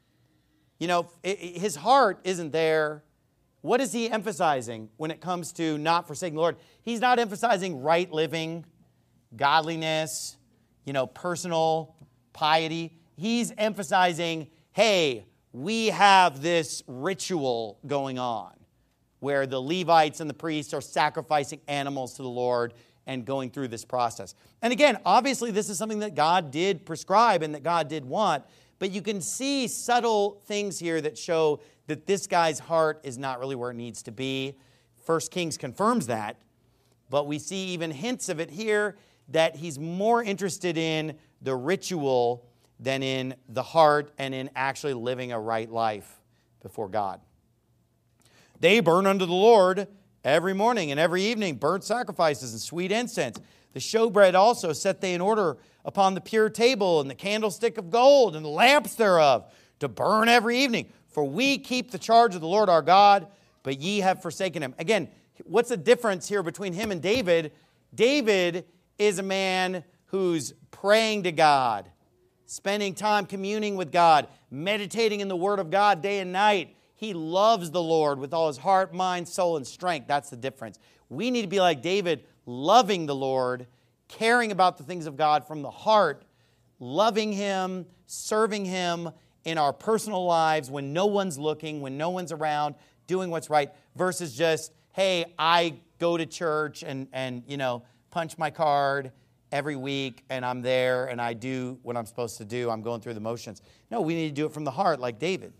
You know, his heart isn't there. What is he emphasizing when it comes to not forsaking the Lord? He's not emphasizing right living, godliness, personal piety. He's emphasizing, hey, we have this ritual going on where the Levites and the priests are sacrificing animals to the Lord and going through this process. And again, obviously this is something that God did prescribe and that God did want, but you can see subtle things here that show that this guy's heart is not really where it needs to be. 1 Kings confirms that, but we see even hints of it here that he's more interested in the ritual than in the heart and in actually living a right life before God. They burn unto the Lord every morning and every evening burnt sacrifices and sweet incense. The showbread also set they in order upon the pure table, and the candlestick of gold, and the lamps thereof, to burn every evening. For we keep the charge of the Lord our God, but ye have forsaken him. Again, what's the difference here between him and David? David is a man who's praying to God, spending time communing with God, meditating in the Word of God day and night. He loves the Lord with all his heart, mind, soul, and strength. That's the difference. We need to be like David, loving the Lord, caring about the things of God from the heart, loving him, serving him in our personal lives when no one's looking, when no one's around, doing what's right, versus just, hey, I go to church and punch my card every week, and I'm there, and I do what I'm supposed to do. I'm going through the motions. No, we need to do it from the heart like David.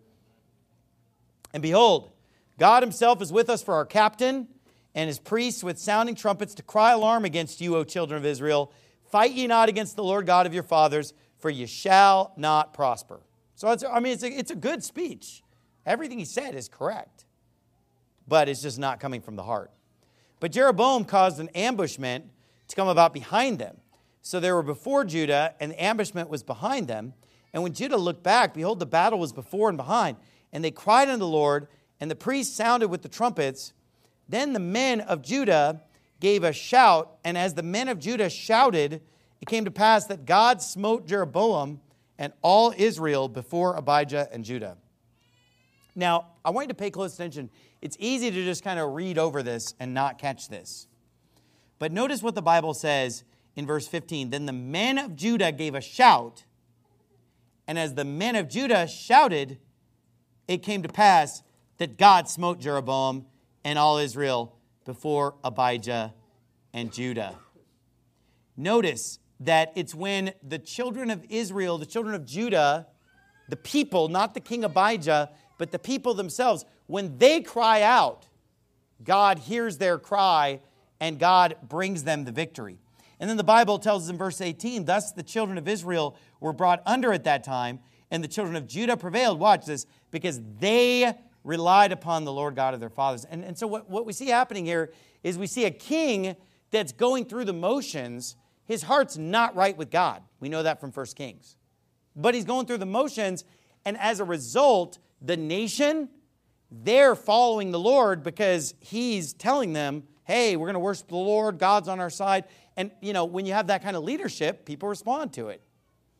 And behold, God himself is with us for our captain, and his priests with sounding trumpets to cry alarm against you, O children of Israel. Fight ye not against the Lord God of your fathers, for ye shall not prosper. So it's a good speech. Everything he said is correct, but it's just not coming from the heart. But Jeroboam caused an ambushment to come about behind them. So they were before Judah, and the ambushment was behind them. And when Judah looked back, behold, the battle was before and behind. And they cried unto the Lord, and the priests sounded with the trumpets. Then the men of Judah gave a shout, and as the men of Judah shouted, it came to pass that God smote Jeroboam and all Israel before Abijah and Judah. Now, I want you to pay close attention. It's easy to just kind of read over this and not catch this. But notice what the Bible says in verse 15. Then the men of Judah gave a shout, and as the men of Judah shouted, it came to pass that God smote Jeroboam and all Israel before Abijah and Judah. Notice that it's when the children of Israel, the children of Judah, the people, not the king Abijah, but the people themselves, when they cry out, God hears their cry and God brings them the victory. And then the Bible tells us in verse 18, thus the children of Israel were brought under at that time, and the children of Judah prevailed, watch this, because they relied upon the Lord God of their fathers. And so what we see happening here is we see a king that's going through the motions. His heart's not right with God. We know that from 1 Kings. But he's going through the motions, and as a result, the nation, they're following the Lord because he's telling them, hey, we're going to worship the Lord, God's on our side. And, when you have that kind of leadership, people respond to it.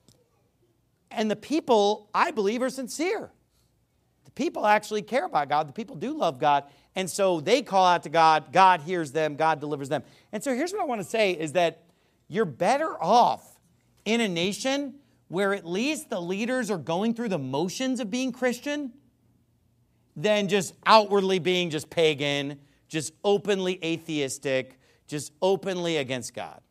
And the people, I believe, are sincere. The people actually care about God. The people do love God. And so they call out to God. God hears them. God delivers them. And so here's what I want to say is that you're better off in a nation where at least the leaders are going through the motions of being Christian than just outwardly being just pagan, just openly atheistic, just openly against God.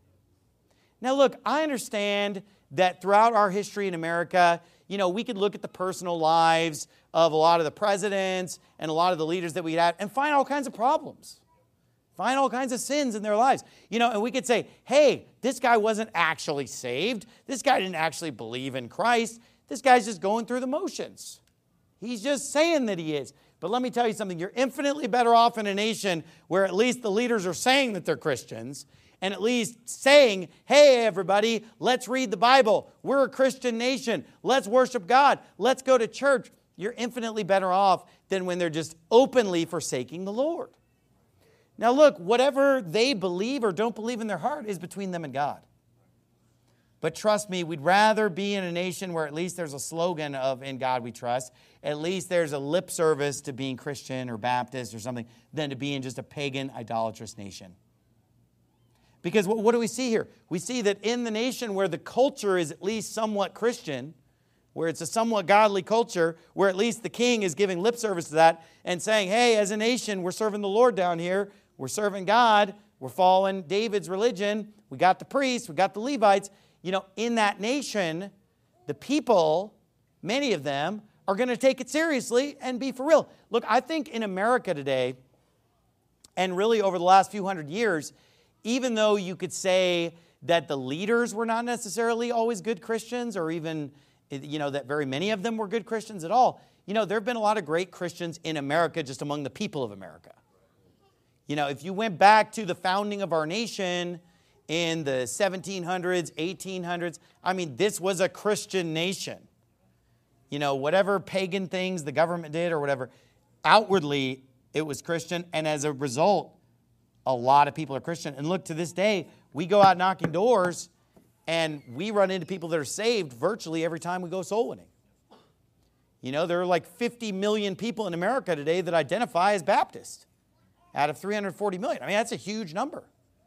Now look, I understand that throughout our history in America, we could look at the personal lives of a lot of the presidents and a lot of the leaders that we had and find all kinds of problems. Find all kinds of sins in their lives. And we could say, hey, this guy wasn't actually saved. This guy didn't actually believe in Christ. This guy's just going through the motions. He's just saying that he is. But let me tell you something. You're infinitely better off in a nation where at least the leaders are saying that they're Christians and at least saying, hey, everybody, let's read the Bible. We're a Christian nation. Let's worship God. Let's go to church. You're infinitely better off than when they're just openly forsaking the Lord. Now look, whatever they believe or don't believe in their heart is between them and God. But trust me, we'd rather be in a nation where at least there's a slogan of "In God We Trust," at least there's a lip service to being Christian or Baptist or something, than to be in just a pagan, idolatrous nation. Because what do we see here? We see that in the nation where the culture is at least somewhat Christian, where it's a somewhat godly culture, where at least the king is giving lip service to that and saying, hey, as a nation, we're serving the Lord down here. We're serving God. We're following David's religion. We got the priests. We got the Levites. In that nation, the people, many of them, are going to take it seriously and be for real. Look, I think in America today, and really over the last few hundred years, even though you could say that the leaders were not necessarily always good Christians, or even, that very many of them were good Christians at all, there have been a lot of great Christians in America just among the people of America. If you went back to the founding of our nation in the 1700s, 1800s, this was a Christian nation. Whatever pagan things the government did or whatever, outwardly it was Christian, and as a result, a lot of people are Christian. And look, to this day, we go out knocking doors, and we run into people that are saved virtually every time we go soul winning. There are like 50 million people in America today that identify as Baptist out of 340 million. That's a huge number.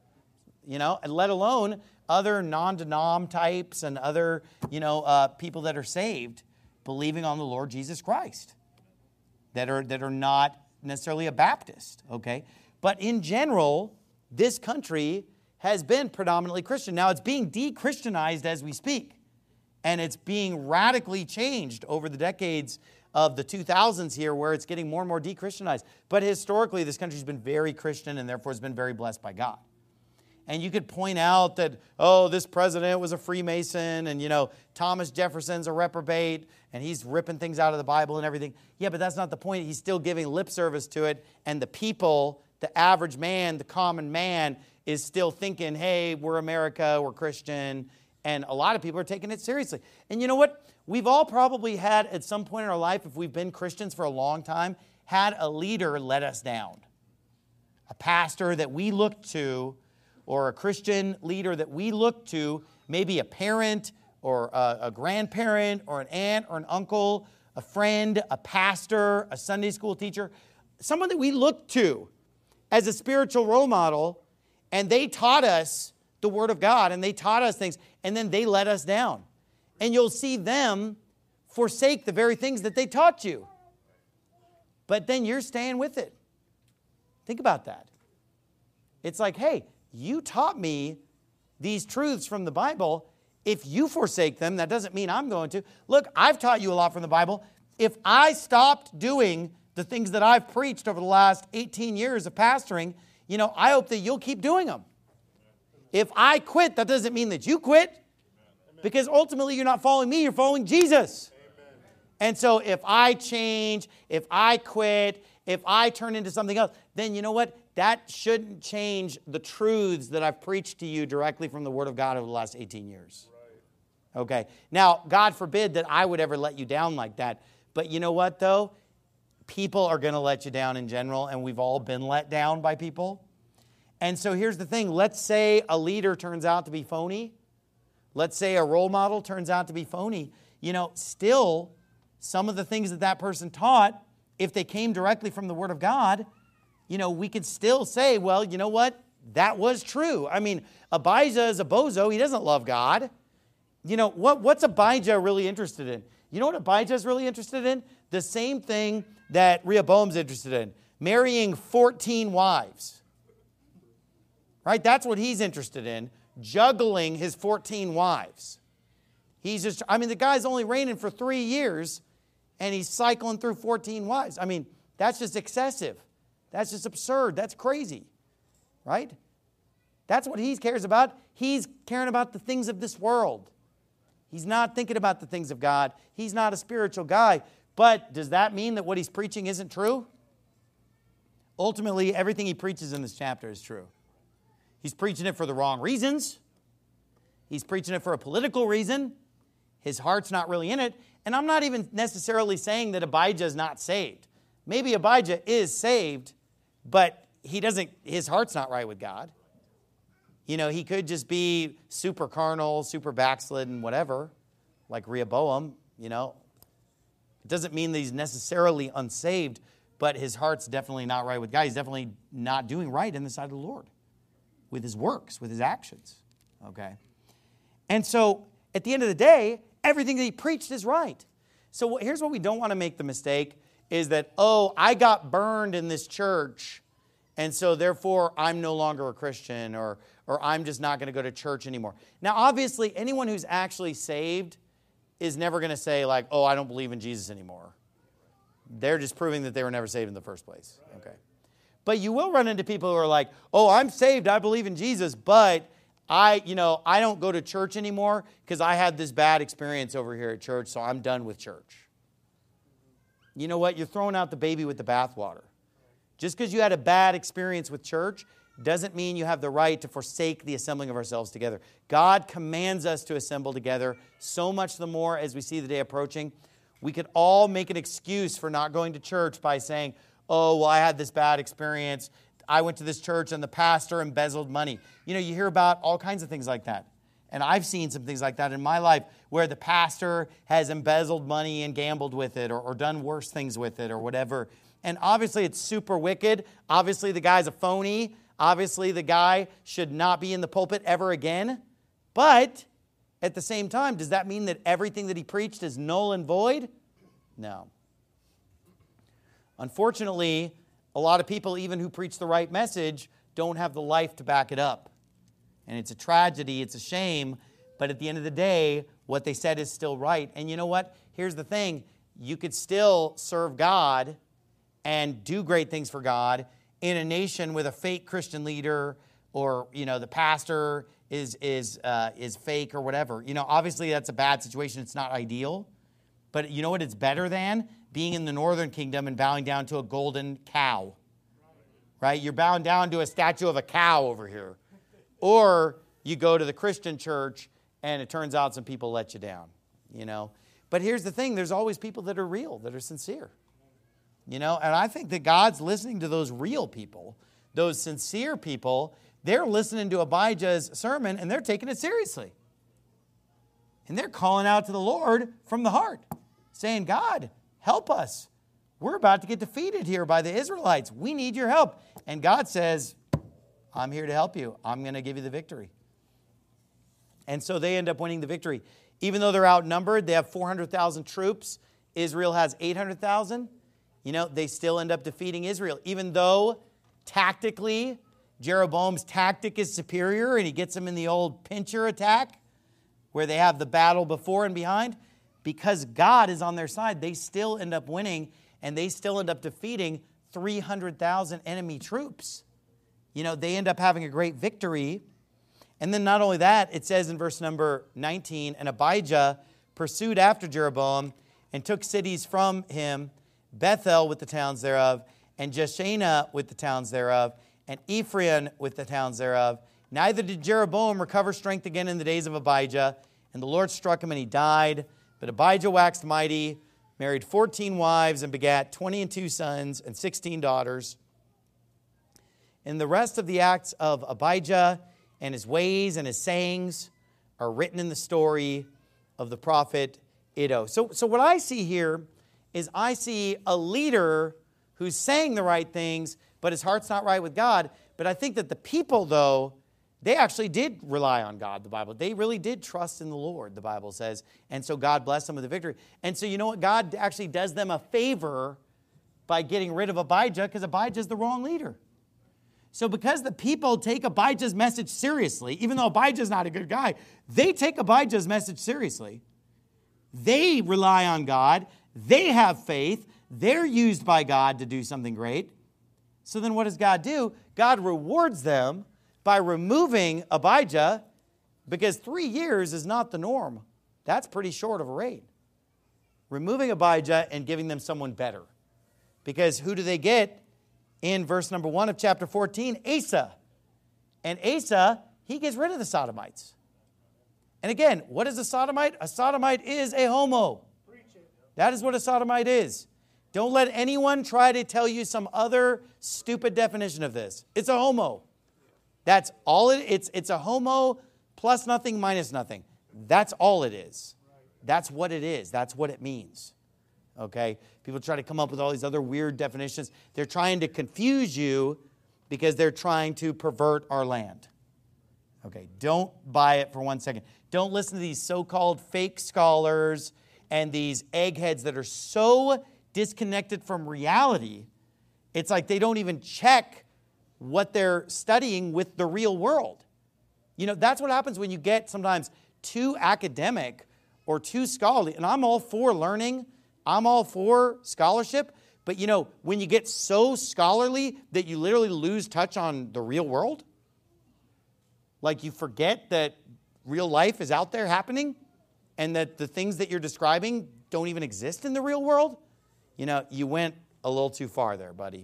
And let alone other non-denom types and other, people that are saved believing on the Lord Jesus Christ that are not necessarily a Baptist, okay? But in general, this country has been predominantly Christian. Now, it's being de-Christianized as we speak, and it's being radically changed over the decades of the 2000s here, where it's getting more and more de-Christianized. But historically, this country's been very Christian and therefore has been very blessed by God. And you could point out that, this president was a Freemason, and, Thomas Jefferson's a reprobate, and he's ripping things out of the Bible and everything. Yeah, but that's not the point. He's still giving lip service to it, and the people, the average man, the common man, is still thinking, hey, we're America, we're Christian, and a lot of people are taking it seriously. And you know what? We've all probably had, at some point in our life, if we've been Christians for a long time, had a leader let us down. A pastor that we looked to, or a Christian leader that we look to, maybe a parent or a grandparent or an aunt or an uncle, a friend, a pastor, a Sunday school teacher, someone that we look to as a spiritual role model, and they taught us the Word of God, and they taught us things, and then they let us down. And you'll see them forsake the very things that they taught you. But then you're staying with it. Think about that. It's like, hey, you taught me these truths from the Bible, if you forsake them, that doesn't mean I'm going to. Look, I've taught you a lot from the Bible. If I stopped doing the things that I've preached over the last 18 years of pastoring, I hope that you'll keep doing them. If I quit, that doesn't mean that you quit, because ultimately you're not following me, you're following Jesus. And so if I change, if I quit, if I turn into something else, then you know what? That shouldn't change the truths that I've preached to you directly from the Word of God over the last 18 years. Okay. Now, God forbid that I would ever let you down like that. But you know what, though? People are going to let you down in general, and we've all been let down by people. And so here's the thing. Let's say a leader turns out to be phony. Let's say a role model turns out to be phony. Still, some of the things that person taught, if they came directly from the Word of God, we could still say, well, you know what? That was true. I mean, Abijah is a bozo. He doesn't love God. What's Abijah really interested in? You know what Abijah is really interested in? The same thing that Rehoboam's interested in. Marrying 14 wives. Right? That's what he's interested in. Juggling his 14 wives. The guy's only reigning for 3 years, and he's cycling through 14 wives. That's just excessive. That's just absurd. That's crazy. Right? That's what he cares about. He's caring about the things of this world. He's not thinking about the things of God. He's not a spiritual guy. But does that mean that what he's preaching isn't true? Ultimately, everything he preaches in this chapter is true. He's preaching it for the wrong reasons. He's preaching it for a political reason. His heart's not really in it. And I'm not even necessarily saying that Abijah is not saved. Maybe Abijah is saved, but his heart's not right with God. He could just be super carnal, super backslidden, whatever, like Rehoboam, It doesn't mean that he's necessarily unsaved, but his heart's definitely not right with God. He's definitely not doing right in the sight of the Lord. With his works, with his actions. Okay? And so, at the end of the day, everything that he preached is right. So here's what we don't want to make the mistake, is that, I got burned in this church, and so therefore I'm no longer a Christian, or I'm just not going to go to church anymore. Now, obviously, anyone who's actually saved is never going to say, like, I don't believe in Jesus anymore. They're just proving that they were never saved in the first place. Okay? But you will run into people who are like, I'm saved, I believe in Jesus, but I don't go to church anymore because I had this bad experience over here at church, so I'm done with church. You know what? You're throwing out the baby with the bathwater. Just because you had a bad experience with church doesn't mean you have the right to forsake the assembling of ourselves together. God commands us to assemble together, so much the more as we see the day approaching. We could all make an excuse for not going to church by saying, I had this bad experience. I went to this church and the pastor embezzled money. You hear about all kinds of things like that. And I've seen some things like that in my life where the pastor has embezzled money and gambled with it or done worse things with it or whatever. And obviously it's super wicked. Obviously the guy's a phony. Obviously the guy should not be in the pulpit ever again. But at the same time, does that mean that everything that he preached is null and void? No. Unfortunately, a lot of people, even who preach the right message, don't have the life to back it up. And it's a tragedy, it's a shame, but at the end of the day, what they said is still right. And you know what? Here's the thing. You could still serve God and do great things for God in a nation with a fake Christian leader, or, the pastor is fake or whatever. Obviously that's a bad situation. It's not ideal. But you know what it's better than? Being in the northern kingdom and bowing down to a golden cow. Right? You're bowing down to a statue of a cow over here. Or you go to the Christian church and it turns out some people let you down. But here's the thing. There's always people that are real, that are sincere. And I think that God's listening to those real people, those sincere people. They're listening to Abijah's sermon and they're taking it seriously. And they're calling out to the Lord from the heart, saying, God, help us. We're about to get defeated here by the Israelites. We need your help. And God says, I'm here to help you. I'm going to give you the victory. And so they end up winning the victory. Even though they're outnumbered, they have 400,000 troops. Israel has 800,000. They still end up defeating Israel. Even though tactically Jeroboam's tactic is superior, and he gets them in the old pincher attack, where they have the battle before and behind. Because God is on their side, they still end up winning, and they still end up defeating 300,000 enemy troops. They end up having a great victory. And then not only that, it says in verse number 19, and Abijah pursued after Jeroboam and took cities from him, Bethel with the towns thereof, and Jeshanah with the towns thereof, and Ephraim with the towns thereof. Neither did Jeroboam recover strength again in the days of Abijah, and the Lord struck him and he died. But Abijah waxed mighty, married 14 wives, and begat 22 sons and 16 daughters. And the rest of the acts of Abijah and his ways and his sayings are written in the story of the prophet Iddo. So what I see here is I see a leader who's saying the right things, but his heart's not right with God. But I think that the people, though, they actually did rely on God, the Bible. They really did trust in the Lord, the Bible says. And so God blessed them with the victory. And so you know what? God actually does them a favor by getting rid of Abijah, because Abijah is the wrong leader. So because the people take Abijah's message seriously, even though Abijah's not a good guy, they take Abijah's message seriously. They rely on God. They have faith. They're used by God to do something great. So then what does God do? God rewards them by removing Abijah, because 3 years is not the norm. That's pretty short of a reign. Removing Abijah and giving them someone better. Because who do they get in verse number 1 of chapter 14? Asa. And Asa, he gets rid of the Sodomites. And again, what is a sodomite? A sodomite is a homo. That is what a sodomite is. Don't let anyone try to tell you some other stupid definition of this. It's a homo. That's all it's a homo plus nothing minus nothing. That's all it is. That's what it is. That's what it means. Okay? People try to come up with all these other weird definitions. They're trying to confuse you because they're trying to pervert our land. Okay, don't buy it for 1 second. Don't listen to these so-called fake scholars and these eggheads that are so disconnected from reality. It's like they don't even check what they're studying with the real world. That's what happens when you get sometimes too academic or too scholarly. And I'm all for learning. I'm all for scholarship. But, when you get so scholarly that you literally lose touch on the real world, like you forget that real life is out there happening and that the things that you're describing don't even exist in the real world, you went a little too far there, buddy.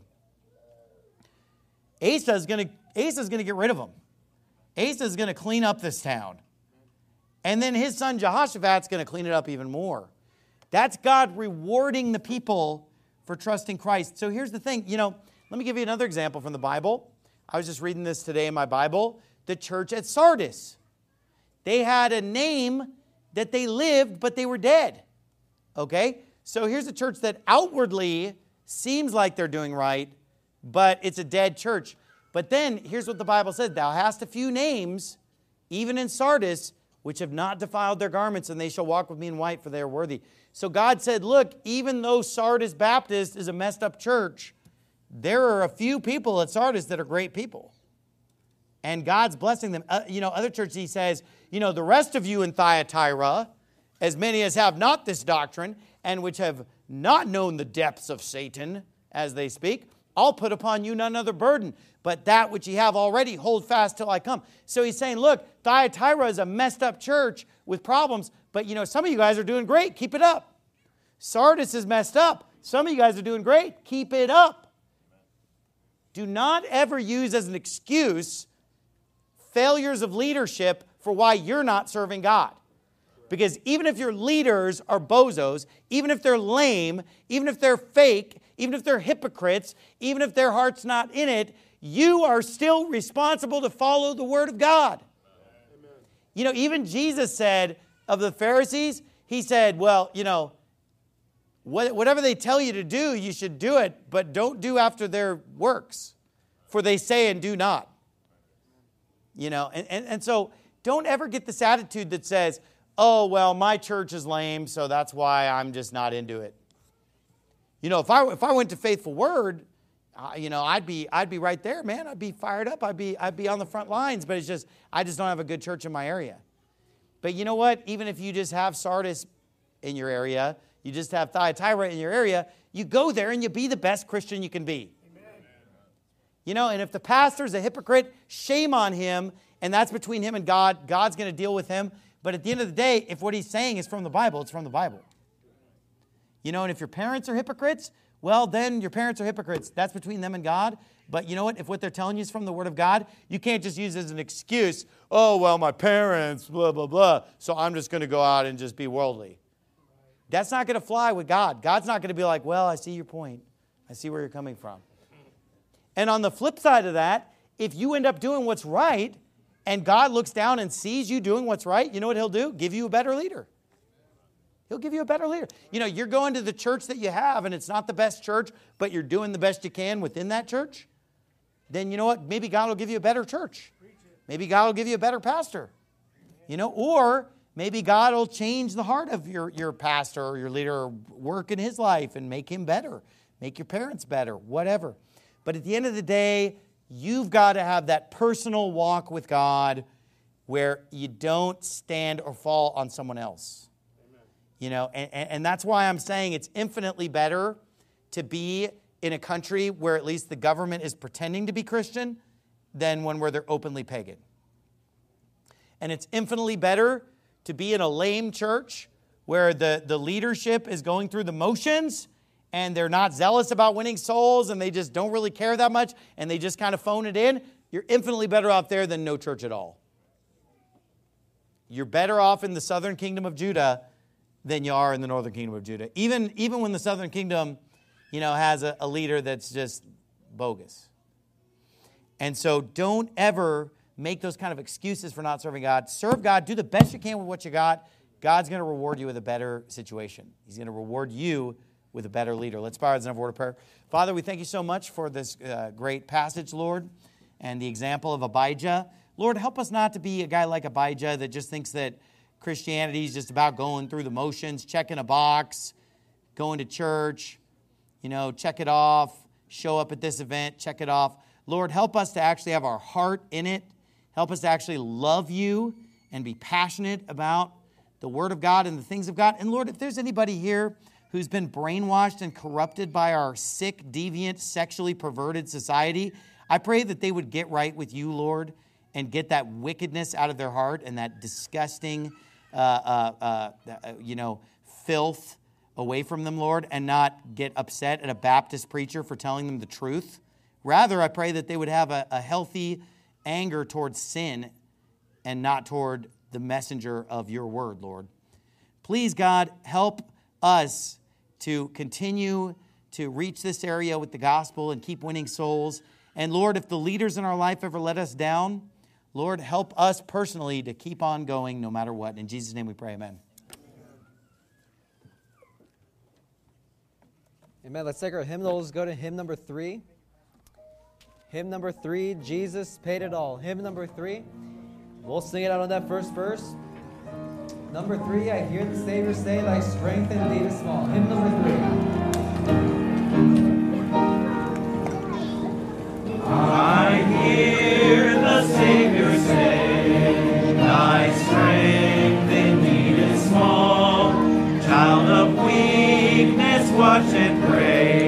Asa's going to get rid of them. Asa's going to clean up this town. And then his son Jehoshaphat's going to clean it up even more. That's God rewarding the people for trusting Christ. So here's the thing. Let me give you another example from the Bible. I was just reading this today in my Bible. The church at Sardis. They had a name that they lived, but they were dead. Okay? So here's a church that outwardly seems like they're doing right, but it's a dead church. But then, here's what the Bible said. Thou hast a few names, even in Sardis, which have not defiled their garments, and they shall walk with me in white, for they are worthy. So God said, look, even though Sardis Baptist is a messed up church, there are a few people at Sardis that are great people. And God's blessing them. Other churches, he says, the rest of you in Thyatira, as many as have not this doctrine, and which have not known the depths of Satan, as they speak, I'll put upon you none other burden, but that which ye have already, hold fast till I come. So he's saying, look, Thyatira is a messed up church with problems, but some of you guys are doing great. Keep it up. Sardis is messed up. Some of you guys are doing great. Keep it up. Do not ever use as an excuse failures of leadership for why you're not serving God. Because even if your leaders are bozos, even if they're lame, even if they're fake, even if they're hypocrites, even if their heart's not in it, you are still responsible to follow the Word of God. Amen. Even Jesus said of the Pharisees, he said, well, whatever they tell you to do, you should do it, but don't do after their works, for they say and do not. And so don't ever get this attitude that says, oh, well, my church is lame, so that's why I'm just not into it. If I went to Faithful Word, I'd be right there, man. I'd be fired up. I'd be on the front lines. But it's just, I just don't have a good church in my area. But you know what? Even if you just have Sardis in your area, you just have Thyatira in your area, you go there and you be the best Christian you can be. Amen. And if the pastor's a hypocrite, shame on him, and that's between him and God. God's going to deal with him. But at the end of the day, if what he's saying is from the Bible, it's from the Bible. And if your parents are hypocrites, well, then your parents are hypocrites. That's between them and God. But you know what? If what they're telling you is from the Word of God, you can't just use it as an excuse. Oh, well, my parents, blah, blah, blah. So I'm just going to go out and just be worldly. That's not going to fly with God. God's not going to be like, well, I see your point. I see where you're coming from. And on the flip side of that, if you end up doing what's right and God looks down and sees you doing what's right, you know what he'll do? Give you a better leader. He'll give you a better leader. You're going to the church that you have and it's not the best church, but you're doing the best you can within that church. Then you know what? Maybe God will give you a better church. Maybe God will give you a better pastor. Or maybe God will change the heart of your pastor or your leader, or work in his life and make him better. Make your parents better, whatever. But at the end of the day, you've got to have that personal walk with God where you don't stand or fall on someone else. And that's why I'm saying it's infinitely better to be in a country where at least the government is pretending to be Christian than where they're openly pagan. And it's infinitely better to be in a lame church where the leadership is going through the motions and they're not zealous about winning souls and they just don't really care that much and they just kind of phone it in. You're infinitely better off there than no church at all. You're better off in the southern kingdom of Judah than you are in the northern kingdom of Judah. Even when the southern kingdom, has a leader that's just bogus. And so don't ever make those kind of excuses for not serving God. Serve God. Do the best you can with what you got. God's going to reward you with a better situation. He's going to reward you with a better leader. Let's bow our heads and have a word of prayer. Father, we thank you so much for this great passage, Lord, and the example of Abijah. Lord, help us not to be a guy like Abijah that just thinks that Christianity is just about going through the motions, checking a box, going to church, check it off, show up at this event, check it off. Lord, help us to actually have our heart in it. Help us to actually love you and be passionate about the Word of God and the things of God. And Lord, if there's anybody here who's been brainwashed and corrupted by our sick, deviant, sexually perverted society, I pray that they would get right with you, Lord, and get that wickedness out of their heart and that disgusting, filth away from them, Lord, and not get upset at a Baptist preacher for telling them the truth. Rather, I pray that they would have a healthy anger towards sin and not toward the messenger of your word, Lord. Please, God, help us to continue to reach this area with the gospel and keep winning souls. And Lord, if the leaders in our life ever let us down, Lord, help us personally to keep on going no matter what. In Jesus' name we pray, amen. Amen. Let's take our hymnals. Go to hymn number 3. Hymn number 3, Jesus Paid It All. Hymn number 3. We'll sing it out on that first verse. Number 3, I hear the Savior say, thy strength indeed is small. Hymn number 3. I hear the Savior say, thy strength indeed is small. Child of weakness, watch and pray.